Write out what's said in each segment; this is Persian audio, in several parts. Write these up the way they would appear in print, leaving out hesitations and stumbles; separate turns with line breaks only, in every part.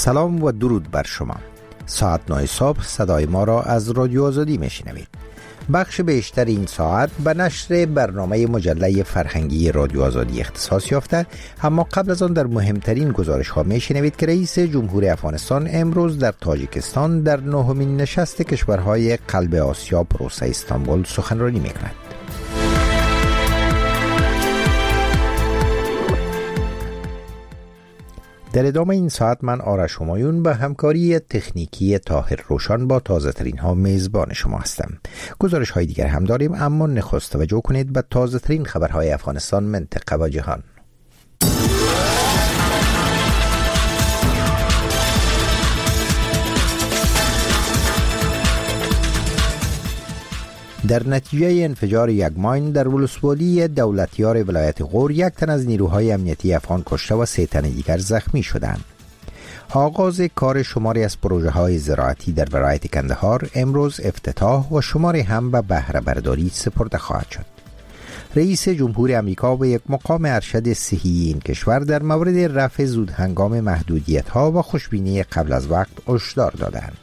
سلام و درود بر شما. ساعت 9 صبح صدای ما را از رادیو آزادی میشنوید. بخش بیشتر این ساعت به نشر برنامه مجله فرهنگی رادیو آزادی اختصاص یافته، اما قبل از آن در مهمترین گزارش ها میشنوید که رئیس جمهور افغانستان امروز در تاجیکستان در 9مین نشست کشورهای قلب آسیا پروسه استانبول سخنرانی میکند. در ادامه این ساعت من آرش همایون به همکاری تکنیکی طاهر روشن با تازه ترین ها میزبان شما هستم. گزارش های دیگر هم داریم، اما نخست توجه کنید به تازه ترین خبرهای افغانستان، منطقه و جهان. در نتیجه انفجار یک ماین در ولسوالی دولتیار ولایت غور، یک تن از نیروهای امنیتی افغان کشته و 3 تن دیگر زخمی شدند. آغاز کار شماری از پروژه‌های زراعتی در ولایت کندهار امروز افتتاح و شماری هم به بهره برداری سپرده خواهد شد. رئیس جمهور آمریکا به یک مقام ارشد صحی این کشور در مورد رفع زود هنگام محدودیت‌ها و خوشبینی قبل از وقت هشدار دادند.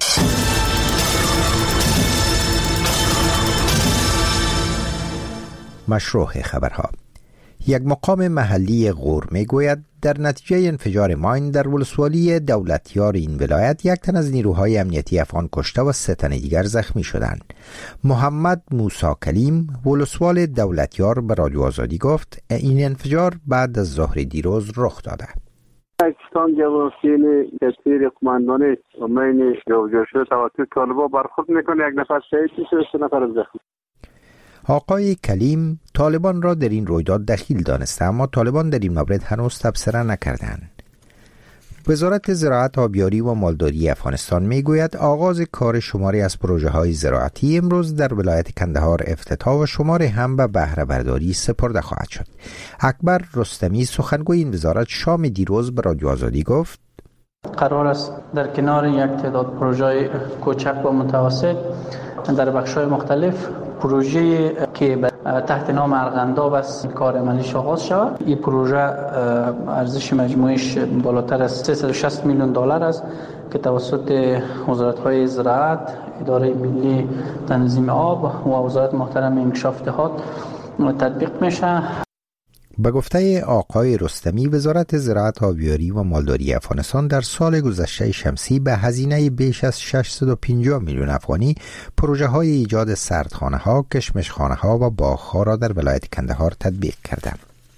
مشروع خبرها. یک مقام محلی غور میگوید در نتیجه انفجار ماین در ولسوالی دولتیار این ولایت، یک تن از نیروهای امنیتی افغان کشته و 3 تن دیگر زخمی شدند. محمد موسی کلیم، ولسوال دولتیار، به رادیو آزادی گفت این انفجار بعد از ظهر دیروز رخ داده.
پاکستان جواسین کثیر قماندان امین جوجا شده توسط طالبان برخورد میکنه، 1 نفر شهید شده، 3 نفر زخمی.
آقای کلیم طالبان را در این رویداد دخیل دانسته، اما طالبان در این مورد هنوز تبصره نکردند. وزارت زراعت، آبیاری و مالداری افغانستان میگوید آغاز کار شماری از پروژه‌های زراعتی امروز در ولایت کندهار افتتاح و شماری هم به بهره برداری سپرده خواهد شد. اکبر رستمی، سخنگوی این وزارت، شام دیروز به رادیو آزادی گفت
قرار است در کنار یک تعداد پروژه‌های کوچک و متوسط در بخش‌های مختلف پروژه که تحت نام ارغنداب است کار عملیش آغاز شود. این پروژه ارزش مجموعش بالاتر از 360 میلیون دلار است که توسط وزارت‌های زراعت، اداره ملی تنظیم آب و وزارت محترم انکشاف دهات تطبیق میشه.
به گفته آقای رستمی، وزارت زراعت، آبیاری و مالداری افغانستان در سال گذشته شمسی به هزینه بیش از 650 میلیون افغانی پروژه‌های ایجاد سردخانه‌ها، کشمشخانه‌ها و باغ‌ها را در ولایت کندهار تطبیق کردند.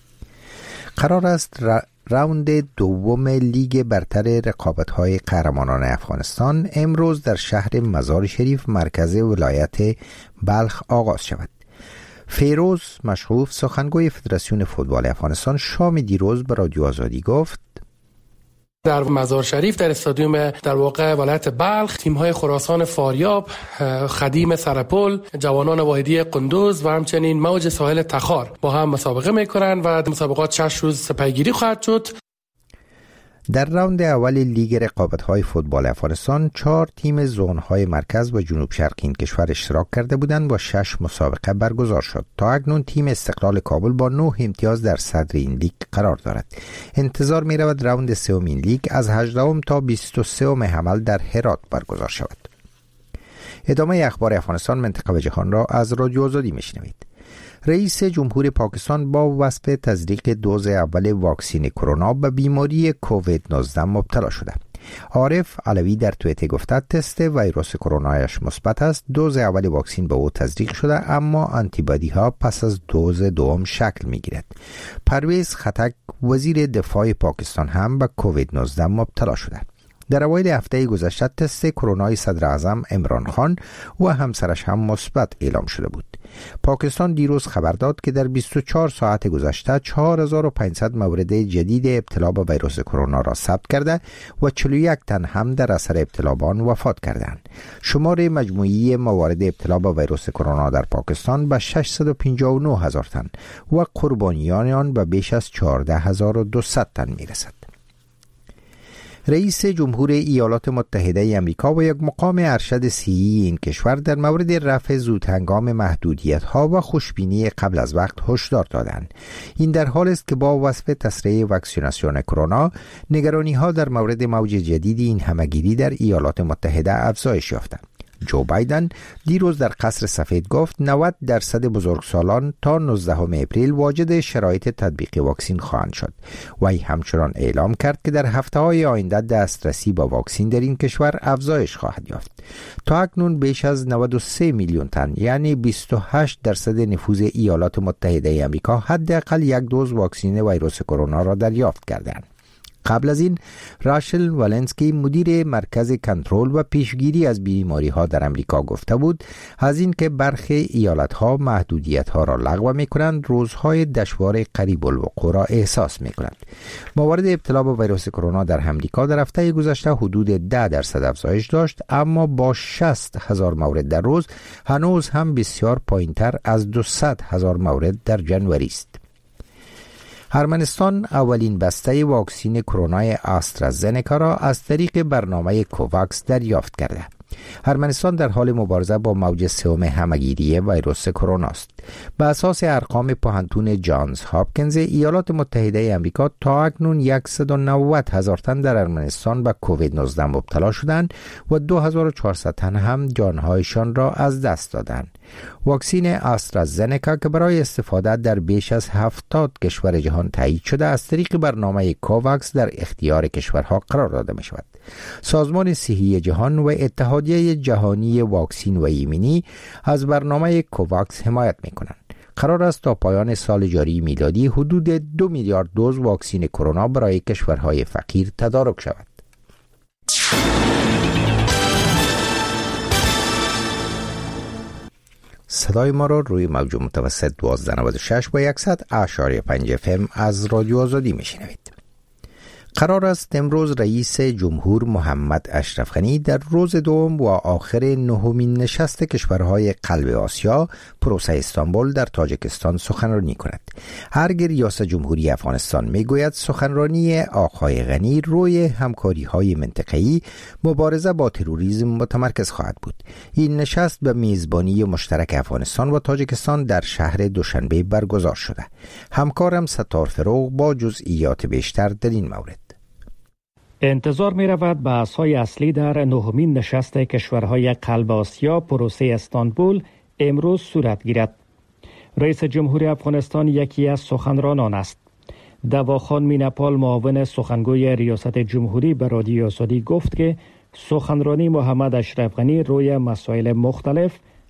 قرار است راوند دوم لیگ برتر رقابت‌های قهرمانان افغانستان امروز در شهر مزار شریف، مرکز ولایت بلخ آغاز شود. فیروز مشروف، سخنگوی فدراسیون فوتبال افغانستان، شام دیروز به رادیو آزادی گفت
در مزار شریف در استادیوم در واقع ولایت بلخ، تیم‌های خراسان فاریاب، خدیم سرپل، جوانان واحدی قندوز و همچنین موج ساحل تخار با هم مسابقه می‌کنند و مسابقات 6 روز سپاهیگیری خواهد شد.
در راوند اول لیگ رقابت‌های فوتبال افغانستان 4 تیم زون‌های مرکز و جنوب شرق این کشور اشتراک کرده بودند و 6 مسابقه برگزار شد. تا اکنون تیم استقلال کابل با 9 امتیاز در صدر این لیگ قرار دارد. انتظار می‌رود راوند سوم این لیگ از 18 تا 23 حمل در هرات برگزار شود. ادامه اخبار افغانستان، منطقه و جهان را از رادیو آزادی میشنوید. رئیس جمهور پاکستان با وصف تزریق دوز اول واکسن کرونا به بیماری کووید 19 مبتلا شده. عارف علوی در توییتر گفته تست ویروس کرونایش مثبت است. دوز اول واکسن به او تزریق شده، اما آنتیبادی ها پس از دوز دوم شکل می گیرد. پرویز خطک، وزیر دفاع پاکستان، هم به کووید 19 مبتلا شده. در اوایل هفته گذشته تست کرونای صدر اعظم عمران خان و همسرش هم مثبت اعلام شده بود. پاکستان دیروز خبر داد که در 24 ساعت گذشته 4500 مورد جدید ابتلا به ویروس کرونا را ثبت کرده و 41 تن هم در اثر ابتلا به آن وفات کردند. شمار مجموعی موارد ابتلا به ویروس کرونا در پاکستان به 659,000 تن و قربانیان آن به بیش از 14,200 تن میرسد. رئیس جمهور ایالات متحده آمریکا و یک مقام ارشد صحی این کشور در مورد رفع زودهنگام محدودیت‌ها و خوشبینی قبل از وقت هشدار دادند. این در حال است که با وصف تسریع واکسیناسیون کرونا، نگرانی‌ها در مورد موج جدید این همه‌گیری در ایالات متحده افزایش یافته. جو بایدن دیروز در قصر سفید گفت 90% بزرگسالان تا 19 اپریل واجد شرایط تطبیق واکسین خواهند شد. وی همچنان اعلام کرد که در هفته‌های آینده دسترسی با واکسین در این کشور افزایش خواهد یافت. تا اکنون بیش از 93 میلیون تن یعنی 28% نفوذ ایالات متحده آمریکا حداقل یک دوز واکسن ویروس کرونا را دریافت کردند. قبل از این راشل والنسکی مدیر مرکز کنترل و پیشگیری از بیماری‌ها در امریکا گفته بود از این که برخی ایالت‌ها محدودیت‌ها را لغو می‌کنند روزهای دشوار قریب الوقوع را احساس می‌کنند. موارد ابتلا به ویروس کرونا در امریکا در هفته گذشته حدود 10% افزایش داشت، اما با 60,000 مورد در روز هنوز هم بسیار پایین‌تر از 200,000 مورد در جنوری است. ارمنستان اولین بسته واکسن کرونا آسترازنکا را از طریق برنامه کوواکس دریافت کرده. ارمنستان در حال مبارزه با موج سوم همه‌گیری ویروس کرونا است. به اساس ارقام پوهنتون جانز هاپکینز ایالات متحده آمریکا تا اکنون 190,000 تن در ارمنستان به کووید 19 مبتلا شدند و 2400 تن هم جانهایشان را از دست دادند. واکسن آسترازنکا که برای استفاده در بیش از 70 کشور جهان تایید شده از طریق برنامه کوواکس در اختیار کشورها قرار داده می شود. سازمان صحی جهان و اتحادیه جهانی واکسن و ایمنی از برنامه کوواکس حمایت می کنند. قرار است تا پایان سال جاری میلادی حدود 2 میلیارد دوز واکسن کرونا برای کشورهای فقیر تدارک شود. صدای ما را روی موج متوسط 1296 و 100.5 FM از رادیو آزادی میشنوید. قرار است امروز رئیس جمهور محمد اشرف غنی در روز دوم و آخر 9مین نشست کشورهای قلب آسیا پروسه استانبول در تاجیکستان سخنرانی کند. هرگاه ریاست جمهوری افغانستان میگوید سخنرانی آقای غنی روی همکاری‌های منطقه‌ای مبارزه با تروریسم متمرکز خواهد بود. این نشست به میزبانی مشترک افغانستان و تاجیکستان در شهر دوشنبه برگزار شده. همکارم ستار فروغ با جزئیات بیشتر در این مورد.
انتظار می رود بحث‌های اصلی در 9مین نشست کشورهای قلب آسیا پروسه استانبول امروز صورت گیرد. رئیس جمهوری افغانستان یکی از سخنرانان است. دواخان میناپال معاون سخنگوی ریاست جمهوری به رادیو آزادی گفت که سخنرانی محمد اشرف غنی روی مسائل مختلف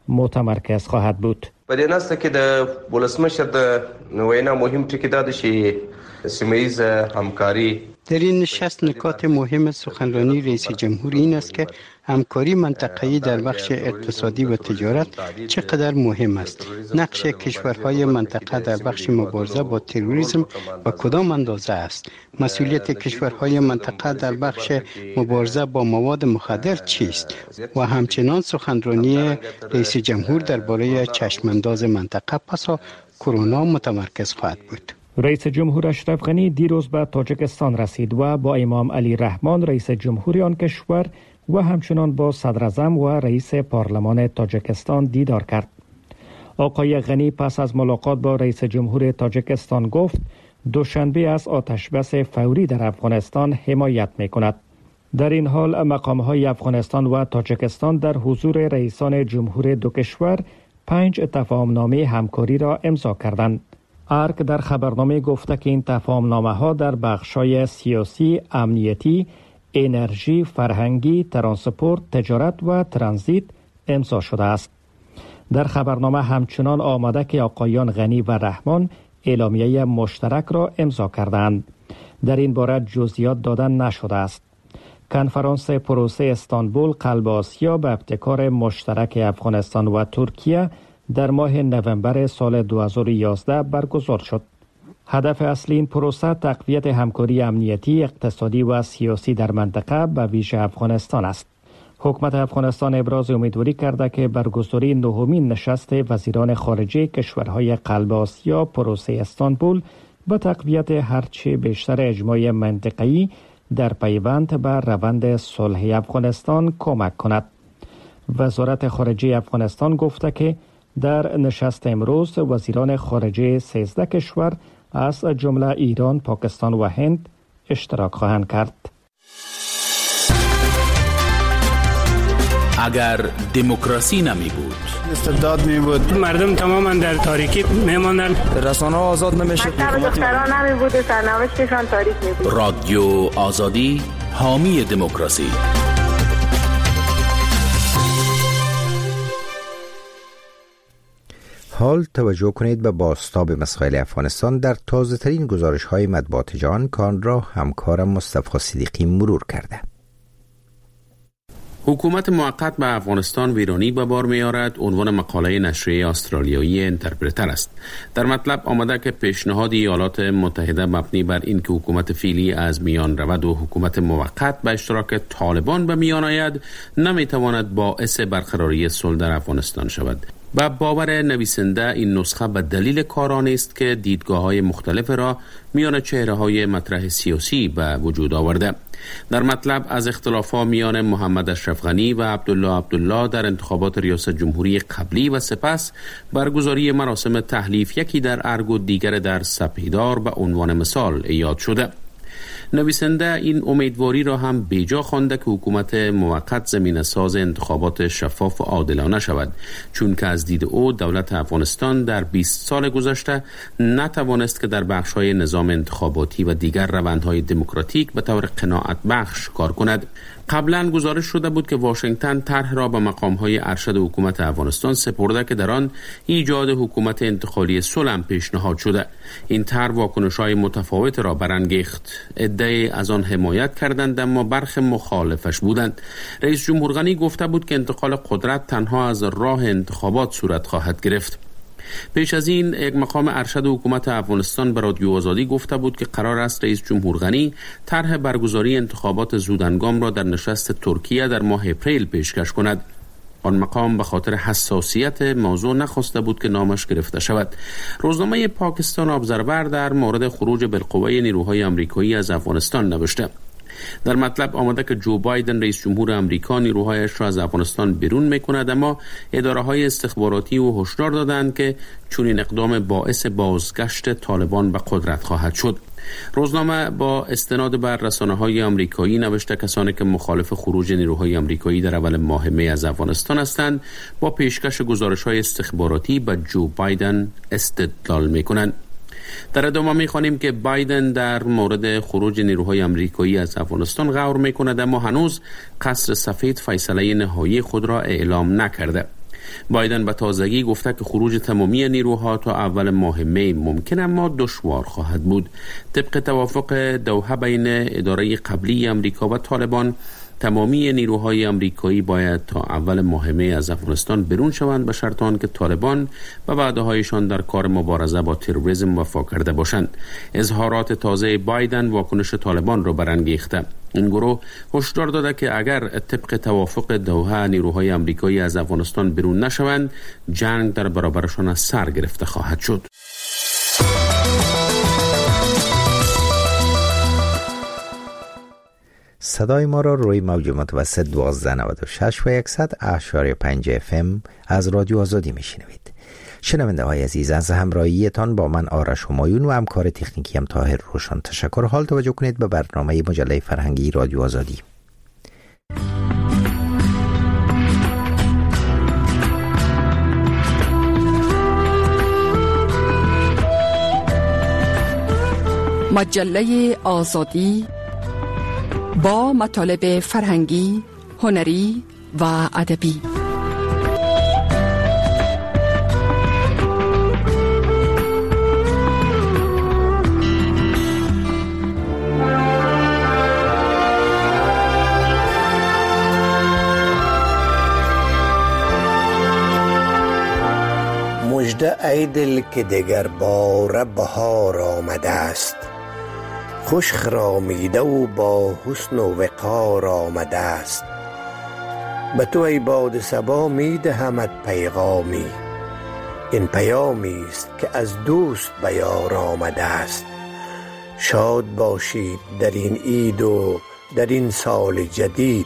متمرکز خواهد بود.
په دې نسته کې د ولسمشر د وینا مهم ټکی دا ده چې سیمه‌ایز همکاری
در این نشست نکات مهم سخنرانی رئیس جمهور این است که همکاری منطقه‌ای در بخش اقتصادی و تجارت چقدر مهم است. نقش کشورهای منطقه در بخش مبارزه با تروریسم و کدام اندازه است. مسئولیت کشورهای منطقه در بخش مبارزه با مواد مخدر چیست؟ و همچنان سخنرانی رئیس جمهور درباره چشمانداز منطقه پس از کرونا متمرکز خواهد بود.
رئیس جمهور اشرف غنی دیروز به تاجیکستان رسید و با امام علی رحمان رئیس جمهوری آن کشور و همچنان با صدر اعظم و رئیس پارلمان تاجیکستان دیدار کرد. آقای غنی پس از ملاقات با رئیس جمهور تاجیکستان گفت دوشنبه از آتشبس فوری در افغانستان حمایت می‌کند. در این حال مقام‌های افغانستان و تاجیکستان در حضور رئیسان جمهور دو کشور 5 تفاهم‌نامه همکاری را امضا کردند. ارک در خبرنامه گفته که این تفاهم‌نامه‌ها در بخش‌های سیاسی، امنیتی، انرژی، فرهنگی، ترانسپورت، تجارت و ترانزیت امضا شده است. در خبرنامه همچنان آمده که آقایان غنی و رحمان اعلامیه مشترک را امضا کردند. در این باره جزئیات دادن نشده است. کنفرانس پروسه استانبول قلب آسیا به ابتکار مشترک افغانستان و ترکیه در ماه نوامبر سال 2011 برگزار شد. هدف اصلی این پروسه تقویت همکاری امنیتی، اقتصادی و سیاسی در منطقه به ویژه افغانستان است. حکومت افغانستان ابراز امیدواری کرده که برگزاری 9مین نشست وزیران خارجه کشورهای قلب آسیا پروسه استانبول به تقویت هرچه بیشتر اجماع منطقه‌ای در پیوند به روند صلح افغانستان کمک کند. وزارت خارجه افغانستان گفته که در نشست امروز وزیران خارجه 13 کشور از جمله ایران، پاکستان و هند اشتراک خواهند کرد.
اگر دموکراسی نمی بود،
استبداد می بود،
مردم تماما در تاریکی می ماندند،
رسانه ها آزاد نمی شد،
دختران نمی بود، سرنوشتشان تاریک می بود.
رادیو آزادی حامی دموکراسی.
حال توجه کنید به بازتاب مسائل افغانستان در تازه ترین گزارش های مطبوعات جهان که آن را همکارم مصطفی صدیقی مرور کرده.
حکومت موقت به افغانستان ویرانی به بار می‌آورد عنوان مقاله نشریه استرالیایی اینترپرتر است. در مطلب آمده که پیشنهاد ایالات متحده مبنی بر اینکه حکومت فعلی از میان رود و حکومت موقت به اشتراک طالبان به میان آید نمی‌تواند باعث برقراری صلح در افغانستان شود. با باور نویسنده این نسخه به دلیل کاران است که دیدگاه‌های مختلف را میان چهره‌های مطرح سیاسی به وجود آورده. در مطلب از اختلافات میان محمد اشرف غنی و عبدالله در انتخابات ریاست جمهوری قبلی و سپس برگزاری مراسم تحلیف یکی در ارگ و دیگر در سپیدار به عنوان مثال یاد شده. نویسنده این امیدواری را هم بیجا خوانده که حکومت موقت زمینه ساز انتخابات شفاف و عادلانه شود، چون که از دید او دولت افغانستان در 20 سال گذشته نتوانست که در بخش‌های نظام انتخاباتی و دیگر روندهای دموکراتیک به طور قناعت بخش کار کند. قبلا گزارش شده بود که واشنگتن طرح را به مقام‌های ارشد حکومت افغانستان سپرده که در آن ایجاد حکومت انتقالی صلح پیشنهاد شده. این طرح واکنش‌های متفاوت را برانگیخت. عده‌ای از آن حمایت کردند اما برخی مخالفش بودند. رئیس جمهور غنی گفته بود که انتقال قدرت تنها از راه انتخابات صورت خواهد گرفت. پیش از این یک مقام ارشد حکومت افغانستان به رادیو آزادی گفته بود که قرار است رئیس جمهور غنی طرح برگزاری انتخابات زودهنگام را در نشست ترکیه در ماه اپریل پیشکش کند. آن مقام به خاطر حساسیت موضوع نخواسته بود که نامش گرفته شود. روزنامه پاکستان ابزرور در مورد خروج بالقوه نیروهای آمریکایی از افغانستان نوشته. در مطلب آمده که جو بایدن رئیس جمهور آمریکا نیروهایش را از افغانستان بیرون میکند، اما اداره‌های استخباراتی او هشدار دادند که چون این اقدام باعث بازگشت طالبان به قدرت خواهد شد. روزنامه با استناد بر رسانه‌های آمریکایی نوشته کسانی که مخالف خروج نیروهای آمریکایی در اول ماه می از افغانستان هستند با پیشکش گزارش‌های استخباراتی به جو بایدن استدلال می‌کنند. در ادامه می‌خوانیم که بایدن در مورد خروج نیروهای آمریکایی از افغانستان غور می‌کند اما هنوز قصر سفید فیصله نهایی خود را اعلام نکرده. بایدن به تازگی گفته که خروج تمامی نیروها تا اول ماه می ممکن اما دشوار خواهد بود. طبق توافق دوحه بین اداره قبلی آمریکا و طالبان، تمامی نیروهای آمریکایی باید تا اول ماه می از افغانستان بیرون شوند به شرط آنکه طالبان به وعده‌هایشان در کار مبارزه با تروریسم وفا کرده باشند. اظهارات تازه بایدن واکنش طالبان را برانگیخته. این گروه هشدار داده که اگر طبق توافق دوحه نیروهای آمریکایی از افغانستان بیرون نشوند، جنگ در برابرشان از سر گرفته خواهد شد.
صدای ما را روی موج متوسط 1296 و 100.5 FM از رادیو آزادی میشنوید. شنونده های عزیز، از همراهیتان با من آرش همایون و همکار تکنیکی هم طاهر روشن تشکر. حال توجه کنید به برنامه مجله فرهنگی رادیو آزادی.
مجله آزادی با مطالب فرهنگی، هنری و ادبی.
مژده ای دل که دگر بار بهار آمده است، خوش خرامیده و با حسن و وقار آمده است. به تو ای باد صبا می دهمت پیغامی، این پیامی است که از دوست به یار آمده است. شاد باشید در این عید و در این سال جدید،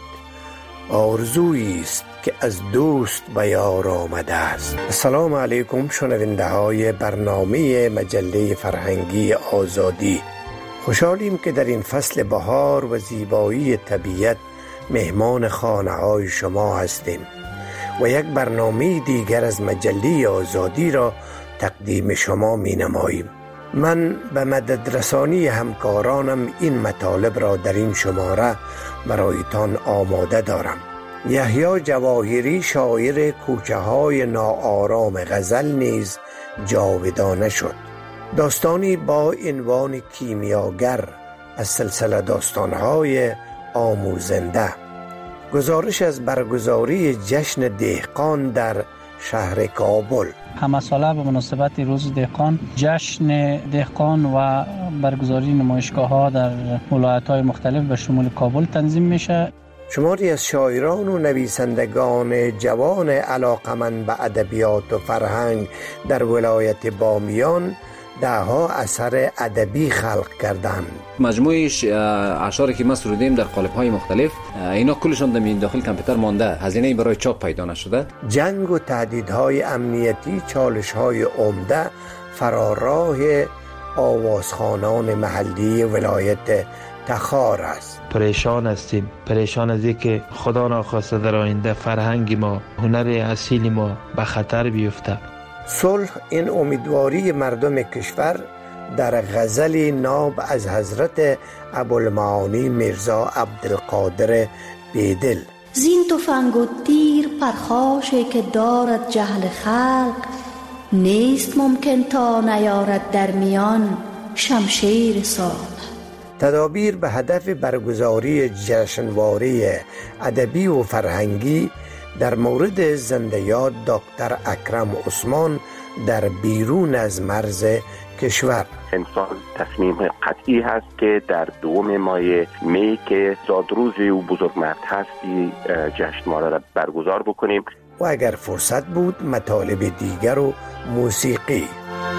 آرزویی است که از دوست به یار آمده است. السلام علیکم شنونده های برنامه مجله فرهنگی آزادی. خوشحالیم که در این فصل بهار و زیبایی طبیعت مهمان خانه های شما هستیم و یک برنامه دیگر از مجله آزادی را تقدیم شما می نماییم. من به مدد رسانی همکارانم این مطالب را در این شماره برایتان آماده دارم. یحیی جواهری شاعر کوچه های ناآرام غزل نیز جاودانه شد. داستانی با عنوان کیمیاگر از سلسله داستانهای آموزنده. گزارش از برگزاری جشن دهقان در شهر کابل.
همه ساله به مناسبت روز دهقان جشن دهقان و برگزاری نمایشگاه ها در ولایت های مختلف به شمول کابل تنظیم میشه.
شماری از شاعران و نویسندگان جوان علاقمند به ادبیات و فرهنگ در ولایت بامیان دهها اثر ادبی خلق کردند.
مجموعه اشعاری که ما سرودیم در قالب‌های مختلف، اینا کلشون در داخل کامپیوتر مانده، هزینه‌ای برای چاپ پیدا نشده.
جنگ و تهدیدهای امنیتی چالش‌های عمده فراراه آوازخوانان محلی ولایت تخار است.
پریشان هستیم، پریشان از اینکه خدا ناخواسته در آینده فرهنگ ما، هنر اصیل ما به خطر بیفته.
صلح این امیدواری مردم کشور در غزل ناب از حضرت ابوالمعانی میرزا عبدالقادر بیدل.
زین تفنگ و تیر پرخاشی که دارد جهل خلق، نیست ممکن تا نیارد در میان شمشیر صلح.
تدابیر به هدف برگزاری جشنواره ادبی و فرهنگی در مورد زنده یاد دکتر اکرم عثمان در بیرون از مرز کشور.
امسال تصمیم قطعی هست که در 2 ماه می که زادروز او بزرگمرد هستی جشنواره را برگزار بکنیم
و اگر فرصت بود مطالب دیگر و موسیقی.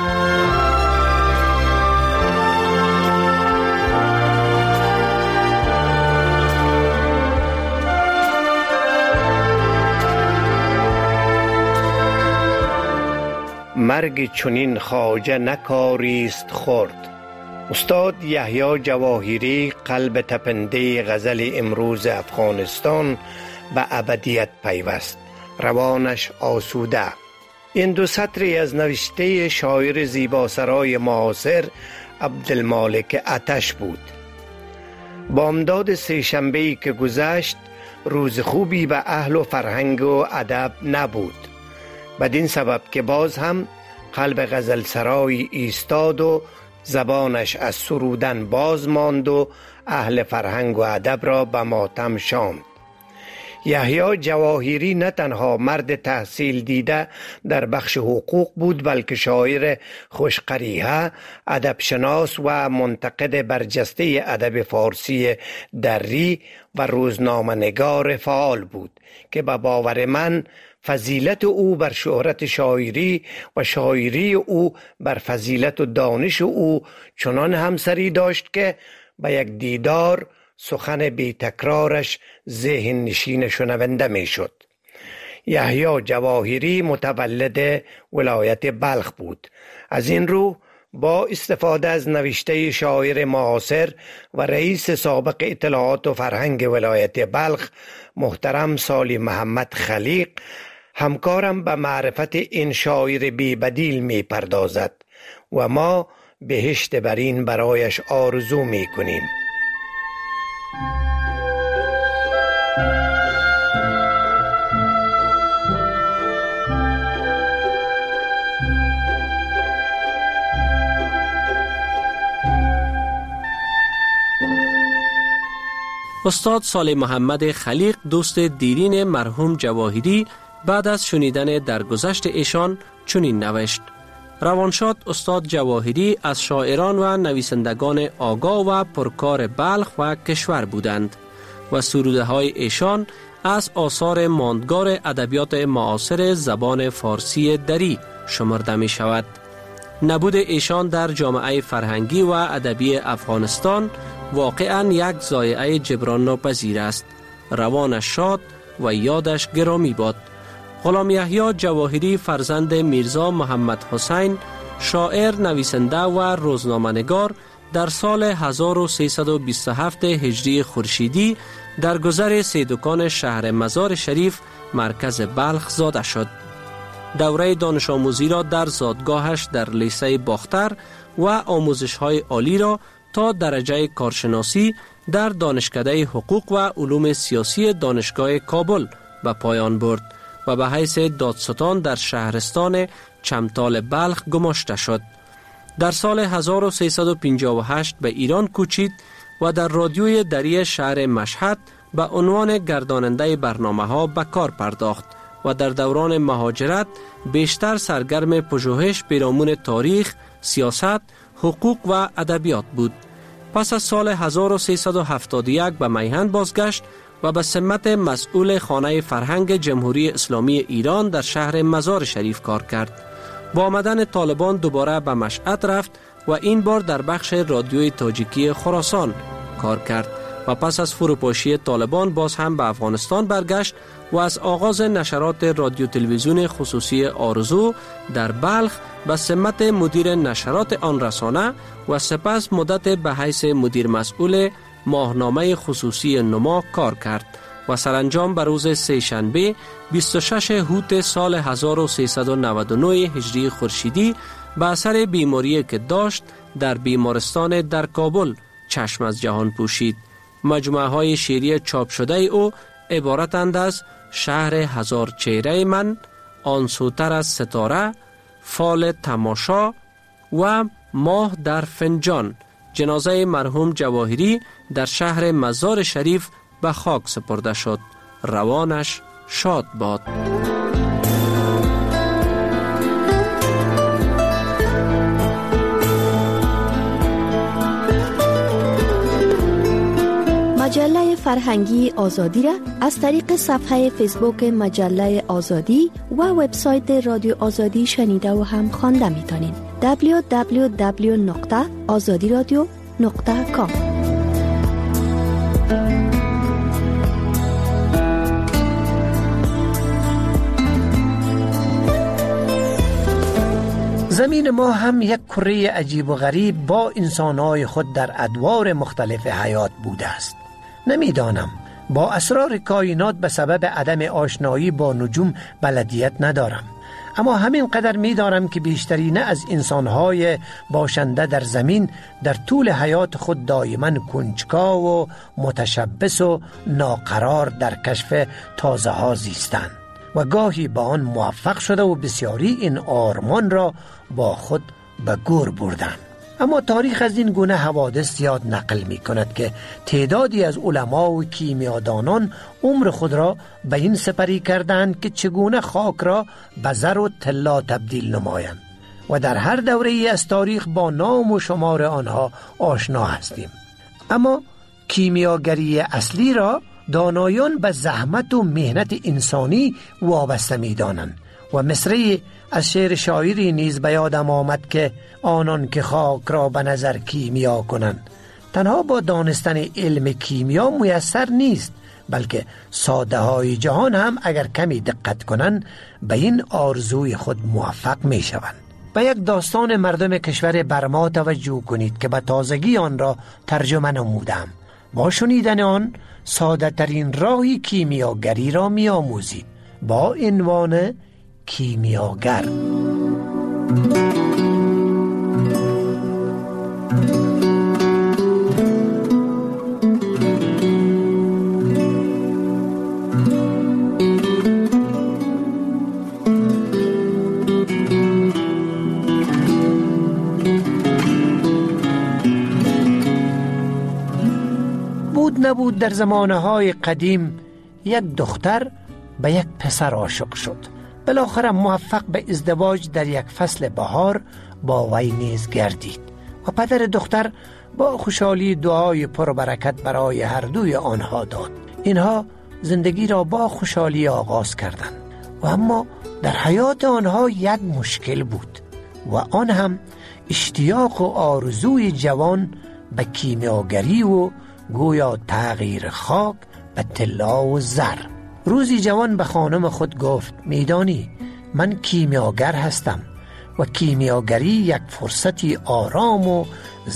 مرگ چنین خواجه نکاریست خورد. استاد یحیی جواهری قلب تپنده غزل امروز افغانستان به ابدیت پیوست، روانش آسوده. این 2 سطری از نوشته شاعر زیباسرای معاصر عبدالمالک آتش بود. بامداد 3 شنبه‌ای که گذشت روز خوبی به اهل و فرهنگ و ادب نبود، بدین سبب که باز هم قلب غزل سرای ایستاد و زبانش از سرودن باز ماند و اهل فرهنگ و ادب را به ماتم شاند. یحیی جواهری نه تنها مرد تحصیل دیده در بخش حقوق بود، بلکه شاعر خوشقریحه، ادبشناس و منتقد برجسته ادب فارسی دری و روزنامه‌نگار فعال بود که به باور من فضیلت او بر شهرت شاعری و شاعری او بر فضیلت و دانش او چنان همسری داشت که به یک دیدار سخن بی تکرارش ذهن نشین شنونده می شد. یحیی جواهری متولد ولایت بلخ بود. از این رو با استفاده از نوشته شاعر معاصر و رئیس سابق اطلاعات و فرهنگ ولایت بلخ محترم صالح محمد خلیق، همکارم به معرفت این شاعر بی بدیل می پردازد و ما بهشت برین برایش آرزو می کنیم.
استاد صالح محمد خلیق دوست دیرین مرحوم جواهری بعد از شنیدن درگذشت ایشان چنین نوشت: روانشاد استاد جواهری از شاعران و نویسندگان آگاه و پرکار بلخ و کشور بودند و سروده های ایشان از آثار ماندگار ادبیات معاصر زبان فارسی دری شمرده می شود. نبود ایشان در جامعه فرهنگی و ادبی افغانستان واقعاً یک ضایعه جبران ناپذیر است. روانش شاد و یادش گرامی باد. غلام یحیی جواهری فرزند میرزا محمد حسین، شاعر، نویسنده و روزنامه‌نگار، در سال 1327 هجری خورشیدی در گذر سیدکان شهر مزار شریف مرکز بلخ زاده شد. دوره دانش آموزی را در زادگاهش در لیسه باختر و آموزش‌های عالی را تا درجه کارشناسی در دانشکده حقوق و علوم سیاسی دانشگاه کابل به پایان برد و به حیث دادستان در شهرستان چمتال بلخ گماشته شد. در سال 1358 به ایران کوچید و در رادیوی دری شهر مشهد به عنوان گرداننده برنامه‌ها به کار پرداخت و در دوران مهاجرت بیشتر سرگرم پژوهش پیرامون تاریخ، سیاست، حقوق و ادبیات بود. پس از سال 1371 به میهن بازگشت و به سمت مسئول خانه فرهنگ جمهوری اسلامی ایران در شهر مزار شریف کار کرد. با آمدن طالبان دوباره به مشهد رفت و این بار در بخش رادیوی تاجیکی خراسان کار کرد و پس از فروپاشی طالبان باز هم به افغانستان برگشت و از آغاز نشرات رادیو تلویزیون خصوصی آرزو در بلخ به سمت مدیر نشرات آن رسانه و سپس مدت به حیث مدیر مسئول ماهنامه خصوصی نما کار کرد و سرانجام بر روز سه‌شنبه 26 هوت سال 1399 هجری خورشیدی به اثر بیماری که داشت در بیمارستان در کابل چشم از جهان پوشید. مجموعه های شعری چاپ شده او عبارتند از شهر هزار چهره من، آن سوتر از ستاره، فال تماشا و ماه در فنجان. جنازه مرحوم جواهری در شهر مزار شریف به خاک سپرده شد. روانش شاد باد.
مجله فرهنگی آزادی را از طریق صفحه فیسبوک مجله آزادی و وبسایت رادیو آزادی شنیده و هم خوانده می‌تونید. www.azadiradio.com.
زمین ما هم یک کره عجیب و غریب با انسان‌های خود در ادوار مختلف حیات بوده است. نمیدانم، با اسرار کائنات به سبب عدم آشنایی با نجوم بلدیت ندارم، اما همین قدر میدانم که بیشترین از انسان‌های باشنده در زمین در طول حیات خود دائما کنجکاو و متشبث و ناقرار در کشف تازه‌ها زیستند و گاهی با آن موفق شده و بسیاری این آرمان را با خود به گور بردند. اما تاریخ از این گونه حوادث زیاد نقل می کند که تعدادی از علما و کیمیادانان عمر خود را به این سپری کردند که چگونه خاک را به زر و طلا تبدیل نمایند و در هر دوره از تاریخ با نام و شمار آنها آشنا هستیم. اما کیمیاگری اصلی را دانایان به زحمت و مهنت انسانی وابسته می دانند و مصرعی از شعر شاعری نیز به یادم آمد که آنان که خاک را به نظر کیمیا کنند تنها با دانستن علم کیمیا میسر نیست، بلکه ساده های جهان هم اگر کمی دقت کنند به این آرزوی خود موفق می شوند. به یک داستان مردم کشور برما توجه کنید که به تازگی آن را ترجمه نمودم. با شنیدن آن ساده ترین راهی کیمیاگری را می آموزید با عنوان کیمیاگر. بود نبود در زمانهای قدیم یک دختر به یک پسر عاشق شد. بالاخره موفق به ازدواج در یک فصل بهار با وی نیز گردید و پدر دختر با خوشحالی دعای پربرکت برای هر دوی آنها داد. اینها زندگی را با خوشحالی آغاز کردند و اما در حیات آنها یک مشکل بود. و آن هم اشتیاق و آرزوی جوان به کیمیاگری و گویا تغییر خاک به طلا و زر. روزی جوان به خانم خود گفت میدانی من کیمیاگر هستم و کیمیاگری یک فرصتی آرام و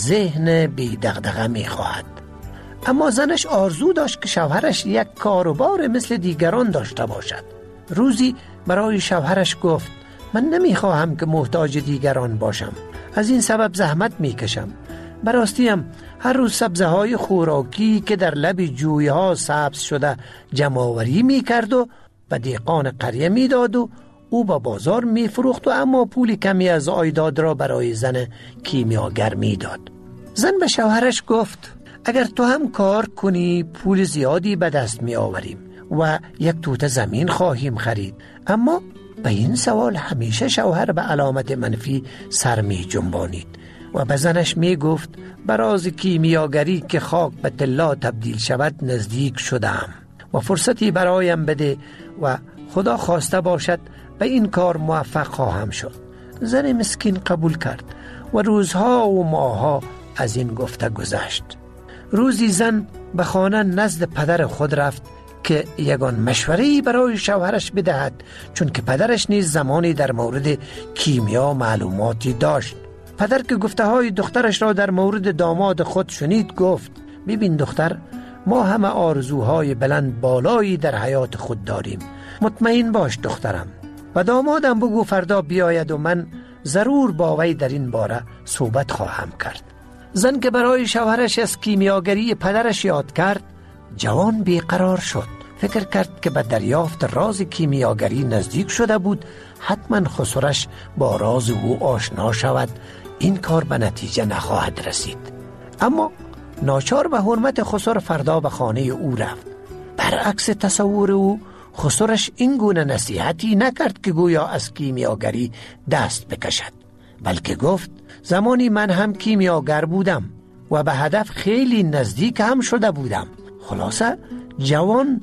ذهن بی دغدغه می خواهد. اما زنش آرزو داشت که شوهرش یک کاروبار مثل دیگران داشته باشد. روزی برای شوهرش گفت من نمی خواهم که محتاج دیگران باشم، از این سبب زحمت می کشم. براستیم هر روز سبزه های خوراکی که در لب جوی ها سبز شده جمع‌آوری می کرد و به دیقان قریه می داد و او با بازار می فروخت و اما پول کمی از عایداد را برای زن کیمیاگر می داد. زن به شوهرش گفت اگر تو هم کار کنی پول زیادی به دست می آوریم و یک توته زمین خواهیم خرید. اما به این سوال همیشه شوهر به علامت منفی سر می جنبانید و به زنش می گفت براز کیمیاگری که خاک به طلا تبدیل شود نزدیک شدم و فرصتی برایم بده و خدا خواسته باشد به این کار موفق خواهم شد. زن مسکین قبول کرد و روزها و ماهها از این گفته گذشت. روزی زن به خانه نزد پدر خود رفت که یگان مشوره‌ای برای شوهرش بدهد، چون که پدرش نیز زمانی در مورد کیمیا معلوماتی داشت. پدر که گفته های دخترش را در مورد داماد خود شنید گفت ببین دختر، ما همه آرزوهای بلند بالایی در حیات خود داریم. مطمئن باش دخترم و دامادم بگو فردا بیاید و من ضرور با وی در این باره صحبت خواهم کرد. زن که برای شوهرش از کیمیاگری پدرش یاد کرد جوان بیقرار شد. فکر کرد که به دریافت راز کیمیاگری نزدیک شده بود، حتما خسرش با راز او آشنا شود. این کار به نتیجه نخواهد رسید. اما ناچار به حرمت خسر فردا به خانه او رفت. برعکس تصور او خسرش این گونه نصیحتی نکرد که گویا از کیمیاگری دست بکشد، بلکه گفت زمانی من هم کیمیاگر بودم و به هدف خیلی نزدیک هم شده بودم. خلاصه جوان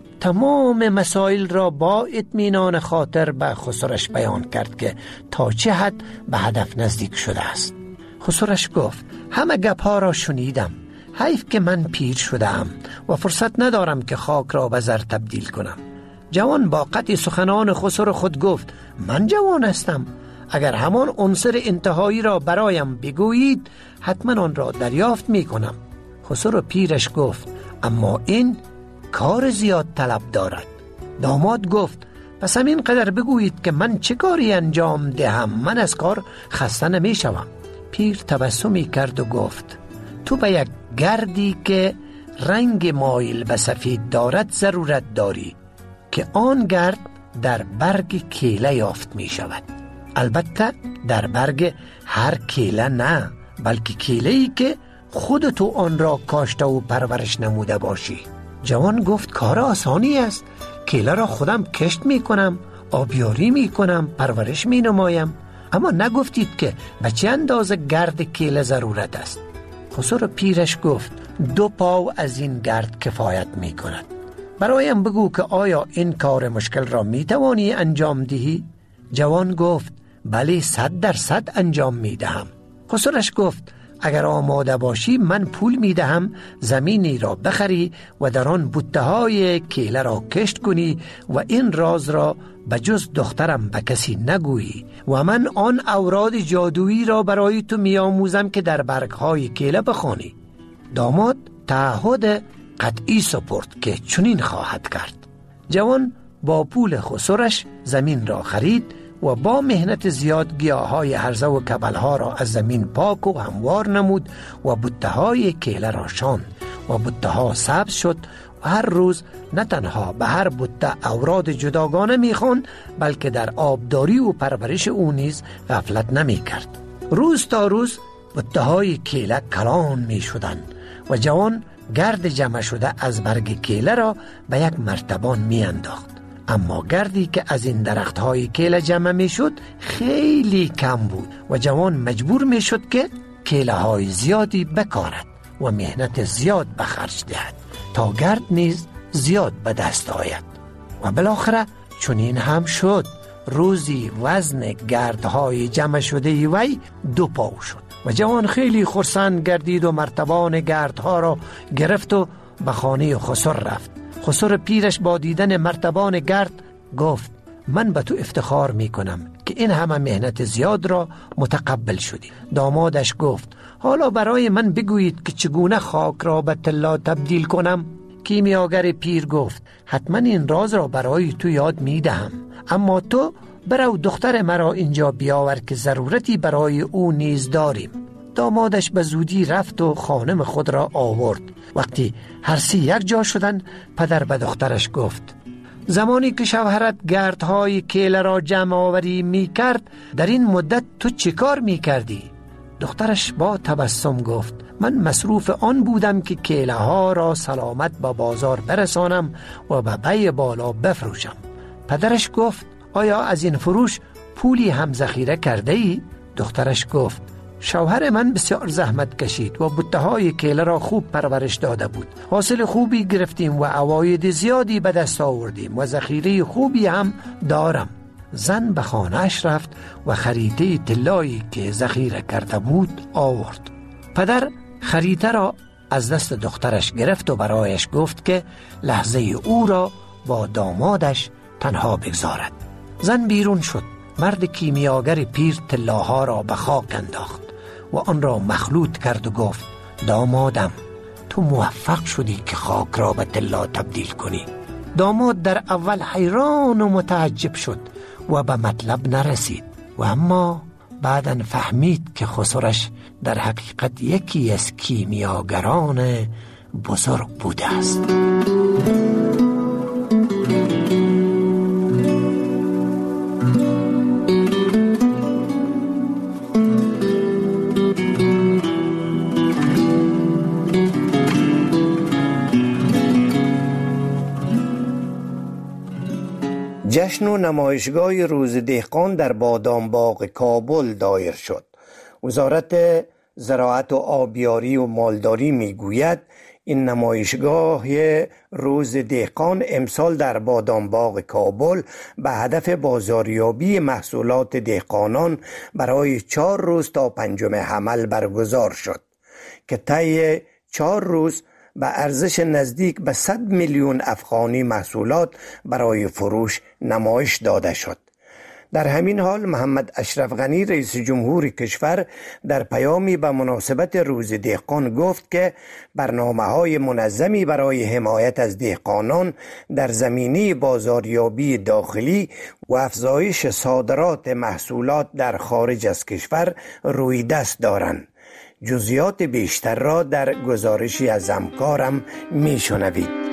تمام مسائل را با اطمینان خاطر به خسرش بیان کرد که تا چه حد به هدف نزدیک شده است. خسرش گفت همه گپ‌ها را شنیدم، حیف که من پیر شدم و فرصت ندارم که خاک را به زر تبدیل کنم. جوان با قطع سخنان خسر خود گفت من جوان هستم، اگر همان عنصر انتهایی را برایم بگویید حتما آن را دریافت می کنم. خسر پیرش گفت اما این کار زیاد طلب دارد. داماد گفت پس همین قدر بگویید که من چه کاری انجام دهم، من از کار خسته نمی شوم. پیر تبسمی کرد و گفت تو به یک گردی که رنگ مایل به سفید دارد ضرورت داری که آن گرد در برگ کیله یافت می شود. البته در برگ هر کیله نه، بلکه کیله‌ای که خود تو آن را کاشته و پرورش نموده باشی. جوان گفت کار آسانی است، کیله را خودم کشت می کنم، آبیاری می کنم، پرورش می نمایم. اما نگفتید که به چه اندازه گرد کیله ضرورت است. خسر پیرش گفت 2 پاو از این گرد کفایت می کند. برایم بگو که آیا این کار مشکل را می توانی انجام دهی؟ جوان گفت بله 100% انجام می دهم. خسرش گفت اگر آماده باشی من پول می دهم زمینی را بخری و در آن بوته های کیله را کشت کنی و این راز را به جز دخترم به کسی نگویی و من آن اوراد جادویی را برای تو می آموزم که در برگ های کیله بخوانی. داماد تعهد قطعی سپرد که چنین خواهد کرد. جوان با پول خسرش زمین را خرید و با مهنت زیاد گیاهای هرزه و کبلها را از زمین پاک و هموار نمود و بوته های کیله را شاند و بوته ها سبز شد و هر روز نه تنها به هر بوته اوراد جداگانه میخواند بلکه در آبداری و پرورش او نیز غفلت نمی کرد. روز تا روز بوته های کیله کلان می شدند و جوان گرد جمع شده از برگ کیله را به یک مرتبان می انداخت. اما گردی که از این درخت های کیله جمع می شد خیلی کم بود و جوان مجبور می شد که کیله های زیادی بکارد و مهنت زیاد به خرج دهد تا گرد نیز زیاد به دست آید. و بالاخره چنین هم شد روزی وزن گردهای جمع شده وی 2 پاو شد و جوان خیلی خرسند گردید و مرتبان گردها را گرفت و به خانه خسر رفت. خسر پیرش با دیدن مرتبان گرد گفت من به تو افتخار می کنم که این همه مهنت زیاد را متقبل شدی. دامادش گفت حالا برای من بگویید که چگونه خاک را به طلا تبدیل کنم؟ کیمیاگر پیر گفت حتما این راز را برای تو یاد می دهم، اما تو برو دختر مرا اینجا بیاور که ضرورتی برای او نیز داریم. دامادش به زودی رفت و خانم خود را آورد. وقتی هر سی یک جا شدند پدر به دخترش گفت زمانی که شوهرت گردهای کیله را جمع آوری می کرد در این مدت تو چه کار می کردی؟ دخترش با تبسم گفت من مصروف آن بودم که کیله ها را سلامت به بازار برسانم و به پی بالا بفروشم. پدرش گفت آیا از این فروش پولی هم ذخیره کرده ای؟ دخترش گفت شوهر من بسیار زحمت کشید و بوته های کیله را خوب پرورش داده بود. حاصل خوبی گرفتیم و عواید زیادی به دست آوردیم و ذخیره خوبی هم دارم. زن به خانه‌اش رفت و خریطه طلایی که ذخیره کرده بود آورد. پدر خریطه را از دست دخترش گرفت و برایش گفت که لحظه او را با دامادش تنها بگذارد. زن بیرون شد. مرد کیمیاگر پیر طلاها را به خاک انداخت و آن را مخلوط کرد و گفت دامادم تو موفق شدی که خاک را به طلا تبدیل کنی. داماد در اول حیران و متعجب شد و به مطلب نرسید و اما بعداً فهمید که خسرش در حقیقت یکی از کیمیاگران بزرگ بوده است.
جشن و نمایشگاه روز دهقان در بادام باغ کابل دایر شد. وزارت زراعت و آبیاری و مالداری میگوید این نمایشگاه روز دهقان امسال در بادام باغ کابل به هدف بازاریابی محصولات دهقانان برای 4 روز تا 5 حمل برگزار شد که طی 4 روز به ارزش نزدیک به 100 میلیون افغانی محصولات برای فروش نمایش داده شد. در همین حال محمد اشرف غنی رئیس جمهور کشور در پیامی به مناسبت روز دهقان گفت که برنامه‌های منظمی برای حمایت از دهقانان در زمینه بازاریابی داخلی و افزایش صادرات محصولات در خارج از کشور روی دست دارند. جزئیات بیشتر را در گزارشی از همکارم میشنوید.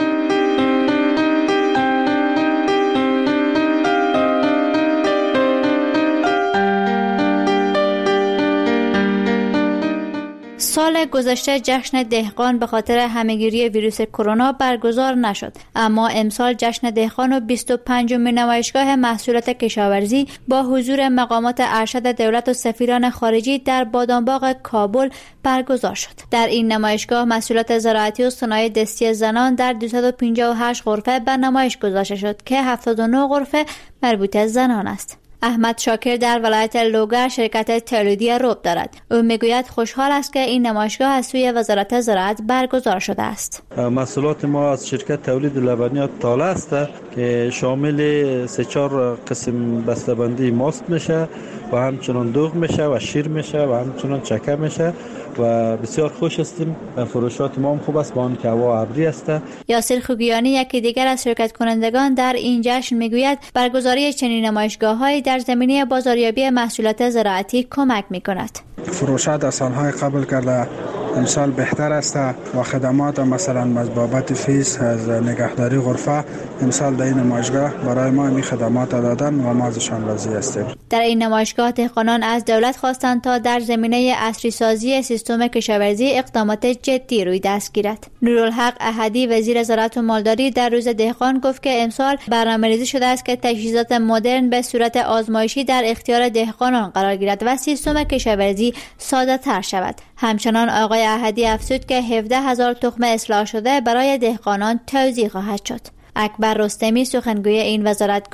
سال گذشته جشن دهقان به خاطر همهگیری ویروس کرونا برگزار نشد، اما امسال جشن دهقان و 25مین نمایشگاه محصولات کشاورزی با حضور مقامات ارشد دولت و سفیران خارجی در بادامباغ کابل برگزار شد. در این نمایشگاه محصولات زراعتی و صنایع دستی زنان در 258 غرفه به نمایش گذاشته شد که 79 غرفه مربوط به زنان است. احمد شاکر در ولایت لوگر شرکت تولیدی رب دارد. او میگوید خوشحال است که این نمایشگاه از سوی وزارت زراعت برگزار شده است.
محصولات ما از شرکت تولید لبنیات تاله است که شامل 3-4 قسم بسته‌بندی ماست میشه و همچنان دوغ میشه و شیر میشه و همچنان چکه میشه و بسیار خوش هستیم. فروشات ما هم خوب است با آن که هوا ابری است.
یاسر خوگیانی یکی دیگر از شرکت کنندگان در این جشن میگوید برگزاری چنین نمایشگاه‌هایی در زمینه بازاریابی محصولات زراعتی کمک میکند.
فروشات از سالهای قبل کرده امسال بهتر است و خدمات مثلا از بابت فیس از نگهداری غرفه امسال در این نمایشگاه برای ما این خدمات دادن و ما ازشان راضی هستیم.
در این نمایشگاه دهقانان از دولت خواستند تا در زمینه عصری سازی سیستم کشاورزی اقدامات جدی روی دست گیرد. نورالحق احدی وزیر زراعت و مالداری در روز دهقان گفت که امسال برنامه‌ریزی شده است که تجهیزات مدرن به صورت آزمایشی در اختیار دهقانان قرار گیرد و سیستم کشاورزی ساده‌تر شود. همچنان آقای احدی افزود که 17,000 تخم اصلاح شده برای دهقانان توزیع خواهد شد. اکبر رستمی سخنگوی این وزارت گفت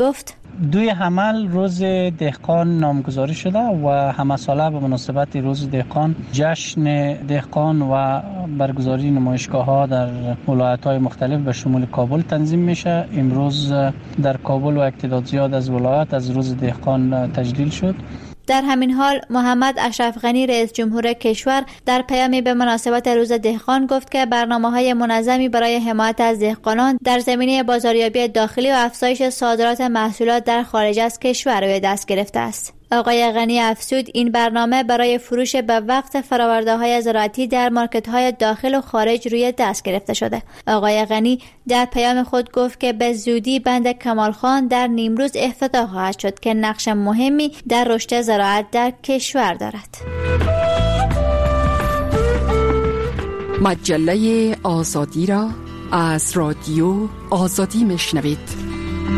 2 حمل روز دهقان نامگذاری شده و همه ساله به مناسبت روز دهقان جشن دهقان و برگزاری نمایشگاه‌ها در ولایت‌های مختلف به شمول کابل تنظیم میشه. امروز در کابل و تعداد زیاد از ولایات از روز دهقان تجلیل شد.
در همین حال محمد اشرف غنی رئیس جمهور کشور در پیامی به مناسبت روز دهقان گفت که برنامه‌های منظمی برای حمایت از دهقانان در زمینه بازاریابی داخلی و افزایش صادرات محصولات در خارج از کشور روی دست گرفته است. آقای غنی افزود این برنامه برای فروش به وقت فرآورده‌های زراعتی در مارکت‌های داخل و خارج روی دست گرفته شده. آقای غنی در پیام خود گفت که به زودی بند کمالخان در نیمروز افتتاح خواهد شد که نقش مهمی در رشد زراعت در کشور دارد.
مجله آزادی را از رادیو آزادی میشنوید.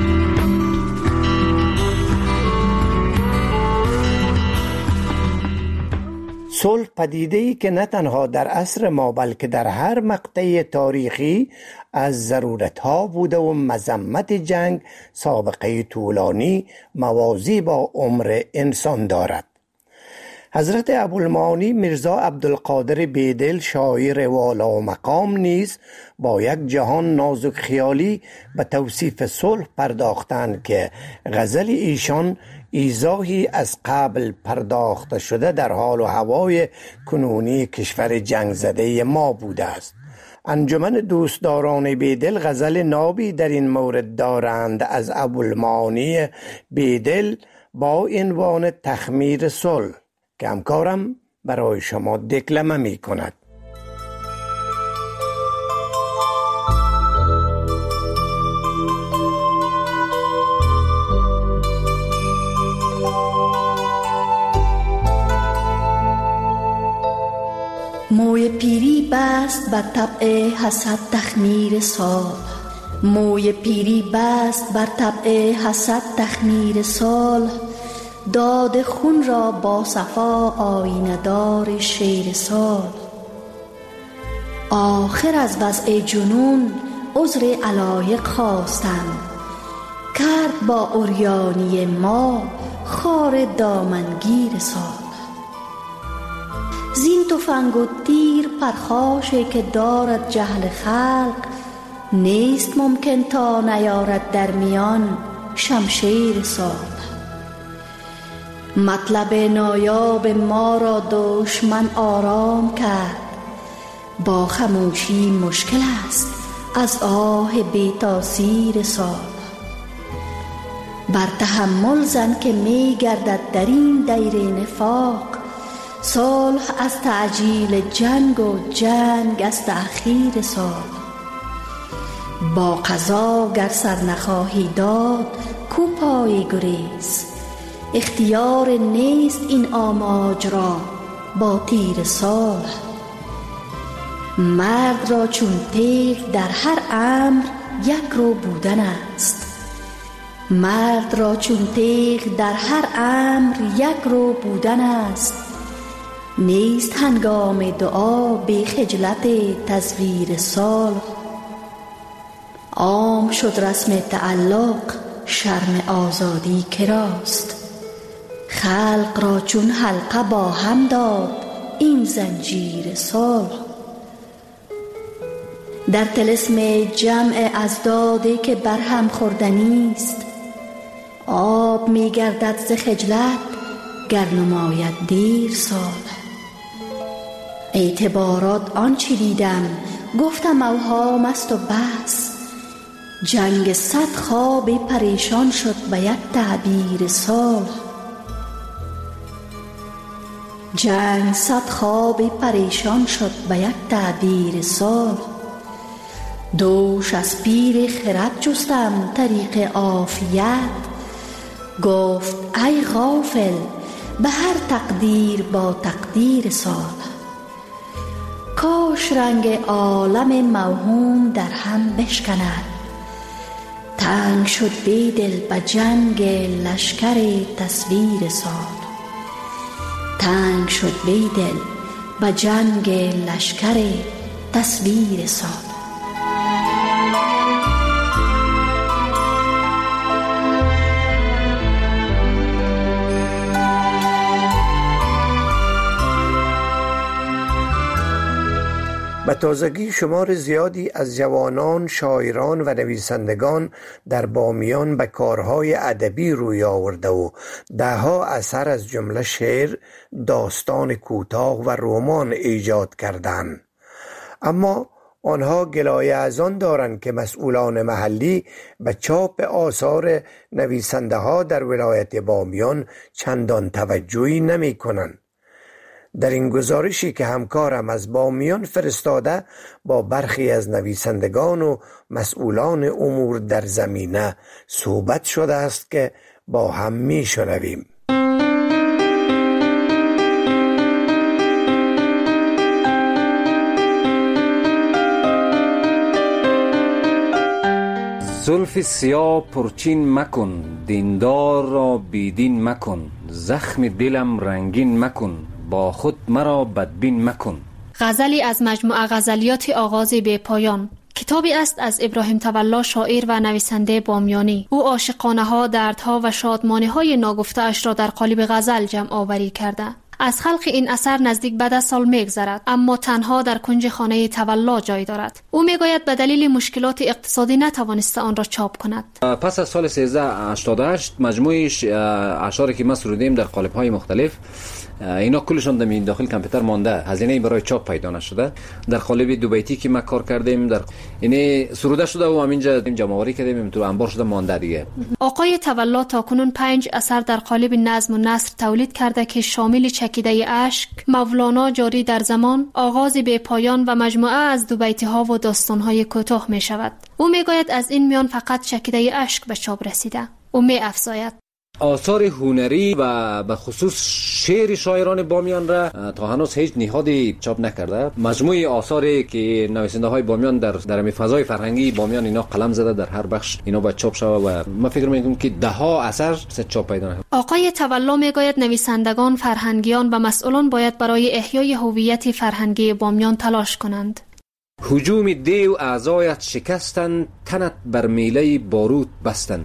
صلح پدیده‌ای که نه تنها در عصر ما بلکه در هر مقطع تاریخی از ضرورتها بوده و مذمت جنگ سابقه طولانی موازی با عمر انسان دارد. حضرت ابوالمعانی میرزا عبدالقادر بیدل شاعر والا و مقام نیز با یک جهان نازک خیالی به توصیف صلح پرداختند که غزل ایشان ایضاحی از قبل پرداخته شده در حال و هوای کنونی کشور جنگ زده ما بوده است. انجمن دوستداران بیدل غزل نابی در این مورد دارند از ابوالمعانی بیدل با عنوان تخمیر صلح که همکارم برای شما دکلمه می کند.
موی پیری بست بر طبع حسد تخمیر سال، موی پیری بست بر طبع حسد تخمیر سال، داد خون را با صفا آینه دار شیر سال. آخر از وضع جنون عذر علایق خواستم، کرد با عریانی ما خار دامنگیر سال. زین تفنگ و تیر پرخاشی که دارد جهل خلق، نیست ممکن تا نیارد در میان شمشیر سال. مطلب نایاب ما را دشمن آرام کرد، با خموشی مشکل است از آه بی تاثیر سال. بر تحمل زن که می گردد در این دیر نفاق، صلح از تعجیل جنگ و جنگ از تأخیر سال. با قضا گر سر نخواهی داد کو پای گریز، اختیار نیست این آماج را با تیر سال. مرد را چون تیغ در هر امر یک رو بودن است، مرد را چون تیغ در هر امر یک رو بودن است. نیست هنگام دعا بی خجلت تزویر سال. عام شد رسم تعلق شرم آزادی کراست، خلق را چون حلقه با هم داد این زنجیر سال. در طلسم جمع ازدادی که برهم خوردنی است، آب می گردد ز خجلت گر نماید دیر سال. اعتبارات آنچه دیدم گفتم اوهام است و بس، جنگ 100 خواب پریشان شد به یک تعبیر سال. جنگ 100 خواب پریشان شد به یک تعبیر سال. دوش از پیر خرد جستم طریق عافیت، گفت ای غافل به هر تقدیر با تقدیر سال. کاش رنگ عالم موهوم در هم بشکند، تنگ شد بیدل به جنگ لشکر تصویر سال. تنگ شد بیدل به جنگ لشکر تصویر سال.
به تازگی شمار زیادی از جوانان، شاعران و نویسندگان در بامیان به کارهای ادبی روی آورده و دهها اثر از جمله شعر، داستان کوتاه و رمان ایجاد کردند. اما آنها گلایه از آن دارند که مسئولان محلی به چاپ آثار نویسنده ها در ولایت بامیان چندان توجهی نمی کنند. در این گزارشی که همکارم از بامیان فرستاده با برخی از نویسندگان و مسئولان امور در زمینه صحبت شده است که با هم می شنویم.
زلف سیاه پرچین مکن، دیندار را بیدین مکن، زخم دلم رنگین مکن، با خود مرا بدبین مکن.
غزلی از مجموعه غزلیات آغاز بی پایان. کتابی است از ابراهیم تولا، شاعر و نویسنده بامیانی. او عاشقانه ها، دردها و شادمانی های ناگفته اش را در قالب غزل جمع آوری کرده. از خلق این اثر نزدیک 10 سال می‌گذرد، اما تنها در کنج خانه تولا جای دارد. او میگوید به دلیل مشکلات اقتصادی نتوانسته آن را چاپ کند.
پس از سال 1388 مجموعه اشعاری که ما سرودیم در قالب‌های مختلف، اینا کلشون در داخل کامپیوتر مانده، هزینه برای چاپ پیدا نشده. در قالب دو بیتی که ما کار کردیم در اینه سروده شده و همینجا جمع آوری کردیم، تو انبار شده مانده دیگه. آقای
تولا تاکنون 5 اثر در قالب نظم و نثر تولید کرده که شامل چکیده اشک، مولانا جاری در زمان، آغاز بی پایان و مجموعه از دو بیتی ها و داستان های کوتاه می شود. او میگوید از این میان فقط چکیده اشک به چاپ رسیده. او می افزاید
آثار هنری و به خصوص شعر شاعران بامیان را تا هنوز هیچ نهادی چاپ نکرده. مجموعه آثاری که نویسنده های بامیان در فضای فرهنگی بامیان اینا قلم زده، در هر بخش اینا باید چاپ شود و ما فکر میکنم که 10 اثر چاپ پیدا نکنه.
آقای تولا میگوید نویسندگان، فرهنگیان و مسئولان باید برای احیای هویت فرهنگی بامیان تلاش کنند.
هجوم دیو اعضایت شکستند، تنت بر میله بارود بستند،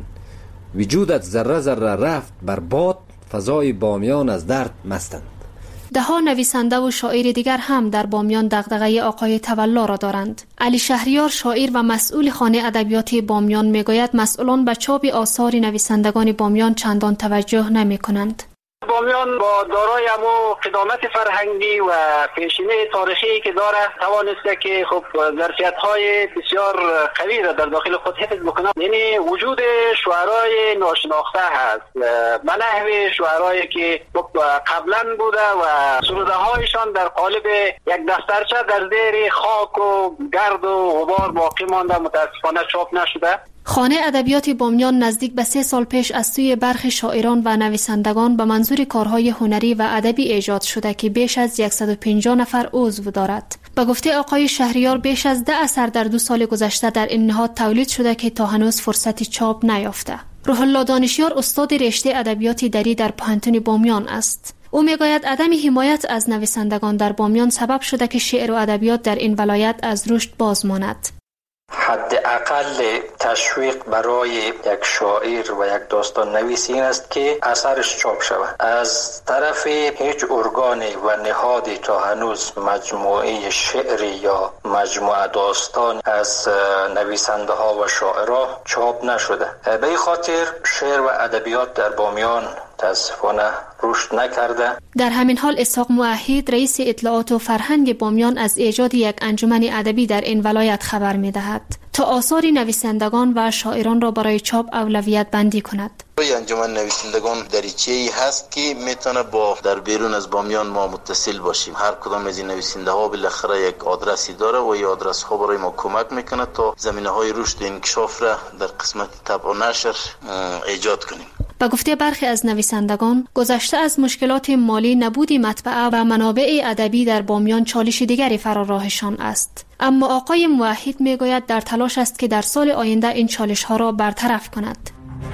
وجودت ذره ذره رفت بر باد، فضای بامیان از درد مستند.
10 نویسنده و شاعر دیگر هم در بامیان دغدغه آقای تولا را دارند. علی شهریار، شاعر و مسئول خانه ادبیات بامیان میگوید مسئولان به چاپ آثار نویسندگان بامیان چندان توجه نمی کنند.
بامیان با دارای امو قدامت فرهنگی و پیشینه تاریخی که داره توانسته که خب ظرفیت‌های بسیار قوی را در داخل خود حفظ بکنه. یعنی وجود شعرای ناشناخته هست، به نحو شعرایی که قبلا بوده و سروده‌هایشان در قالب یک دفترچه در زیر خاک و گرد و غبار باقی مانده، متاسفانه چاپ نشده.
خانه ادبیات بامیان نزدیک به 3 سال پیش از سوی برخی شاعران و نویسندگان به منظور کارهای هنری و ادبی ایجاد شده که بیش از 150 نفر عضو دارد. به گفته آقای شهریار بیش از 10 اثر در 2 سال گذشته در این نهاد تولید شده که تا هنوز فرصتی چاپ نیافته. روح الله دانشیار استاد رشته ادبیات دری در پوهنتون بامیان است. او میگوید عدم حمایت از نویسندگان در بامیان سبب شده که شعر و ادبیات در این ولایت از رشد باز ماند.
حداقل تشویق برای یک شاعر و یک داستان نویس این است که اثرش چاپ شود. از طرف هیچ ارگانی و نهادی تا هنوز مجموعه شعری یا مجموعه داستان از نویسنده ها و شاعران چاپ نشده. به این خاطر شعر و ادبیات در بامیان متاسفانه رشد نکرده.
در همین حال اسحاق موحد، رئیس اطلاعات و فرهنگ بامیان، از ایجاد یک انجمن ادبی در این ولایت خبر می‌دهد تا آثار نویسندگان و شاعران را برای چاپ اولویت بندی کند.
انجمن نویسندگان دریچه‌ای هست که میتونه با در بیرون از بامیان ما متصل باشیم. هر کدام از این نویسنده ها بالاخره یک آدرسی داره و این آدرس ها برای ما کمک میکنه تا زمینه‌های رشد و انکشاف را در قسمت طبع و نشر ایجاد کنیم.
به گفته برخی از نویسندگان، گذشته از مشکلات مالی، نبود مطبعه و منابع ادبی در بامیان چالش دیگری فرا راهشان است. اما آقای موحد میگوید در تلاش است که در سال آینده این چالش ها را برطرف کند.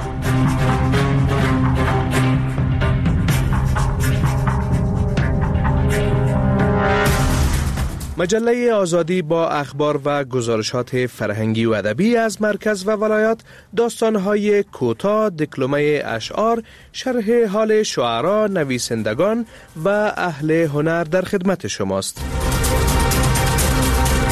مجله آزادی با اخبار و گزارشات فرهنگی و ادبی از مرکز و ولایات، داستان‌های کوتاه، دکلمه اشعار، شرح حال شعرا، نویسندگان و اهل هنر در خدمت شماست.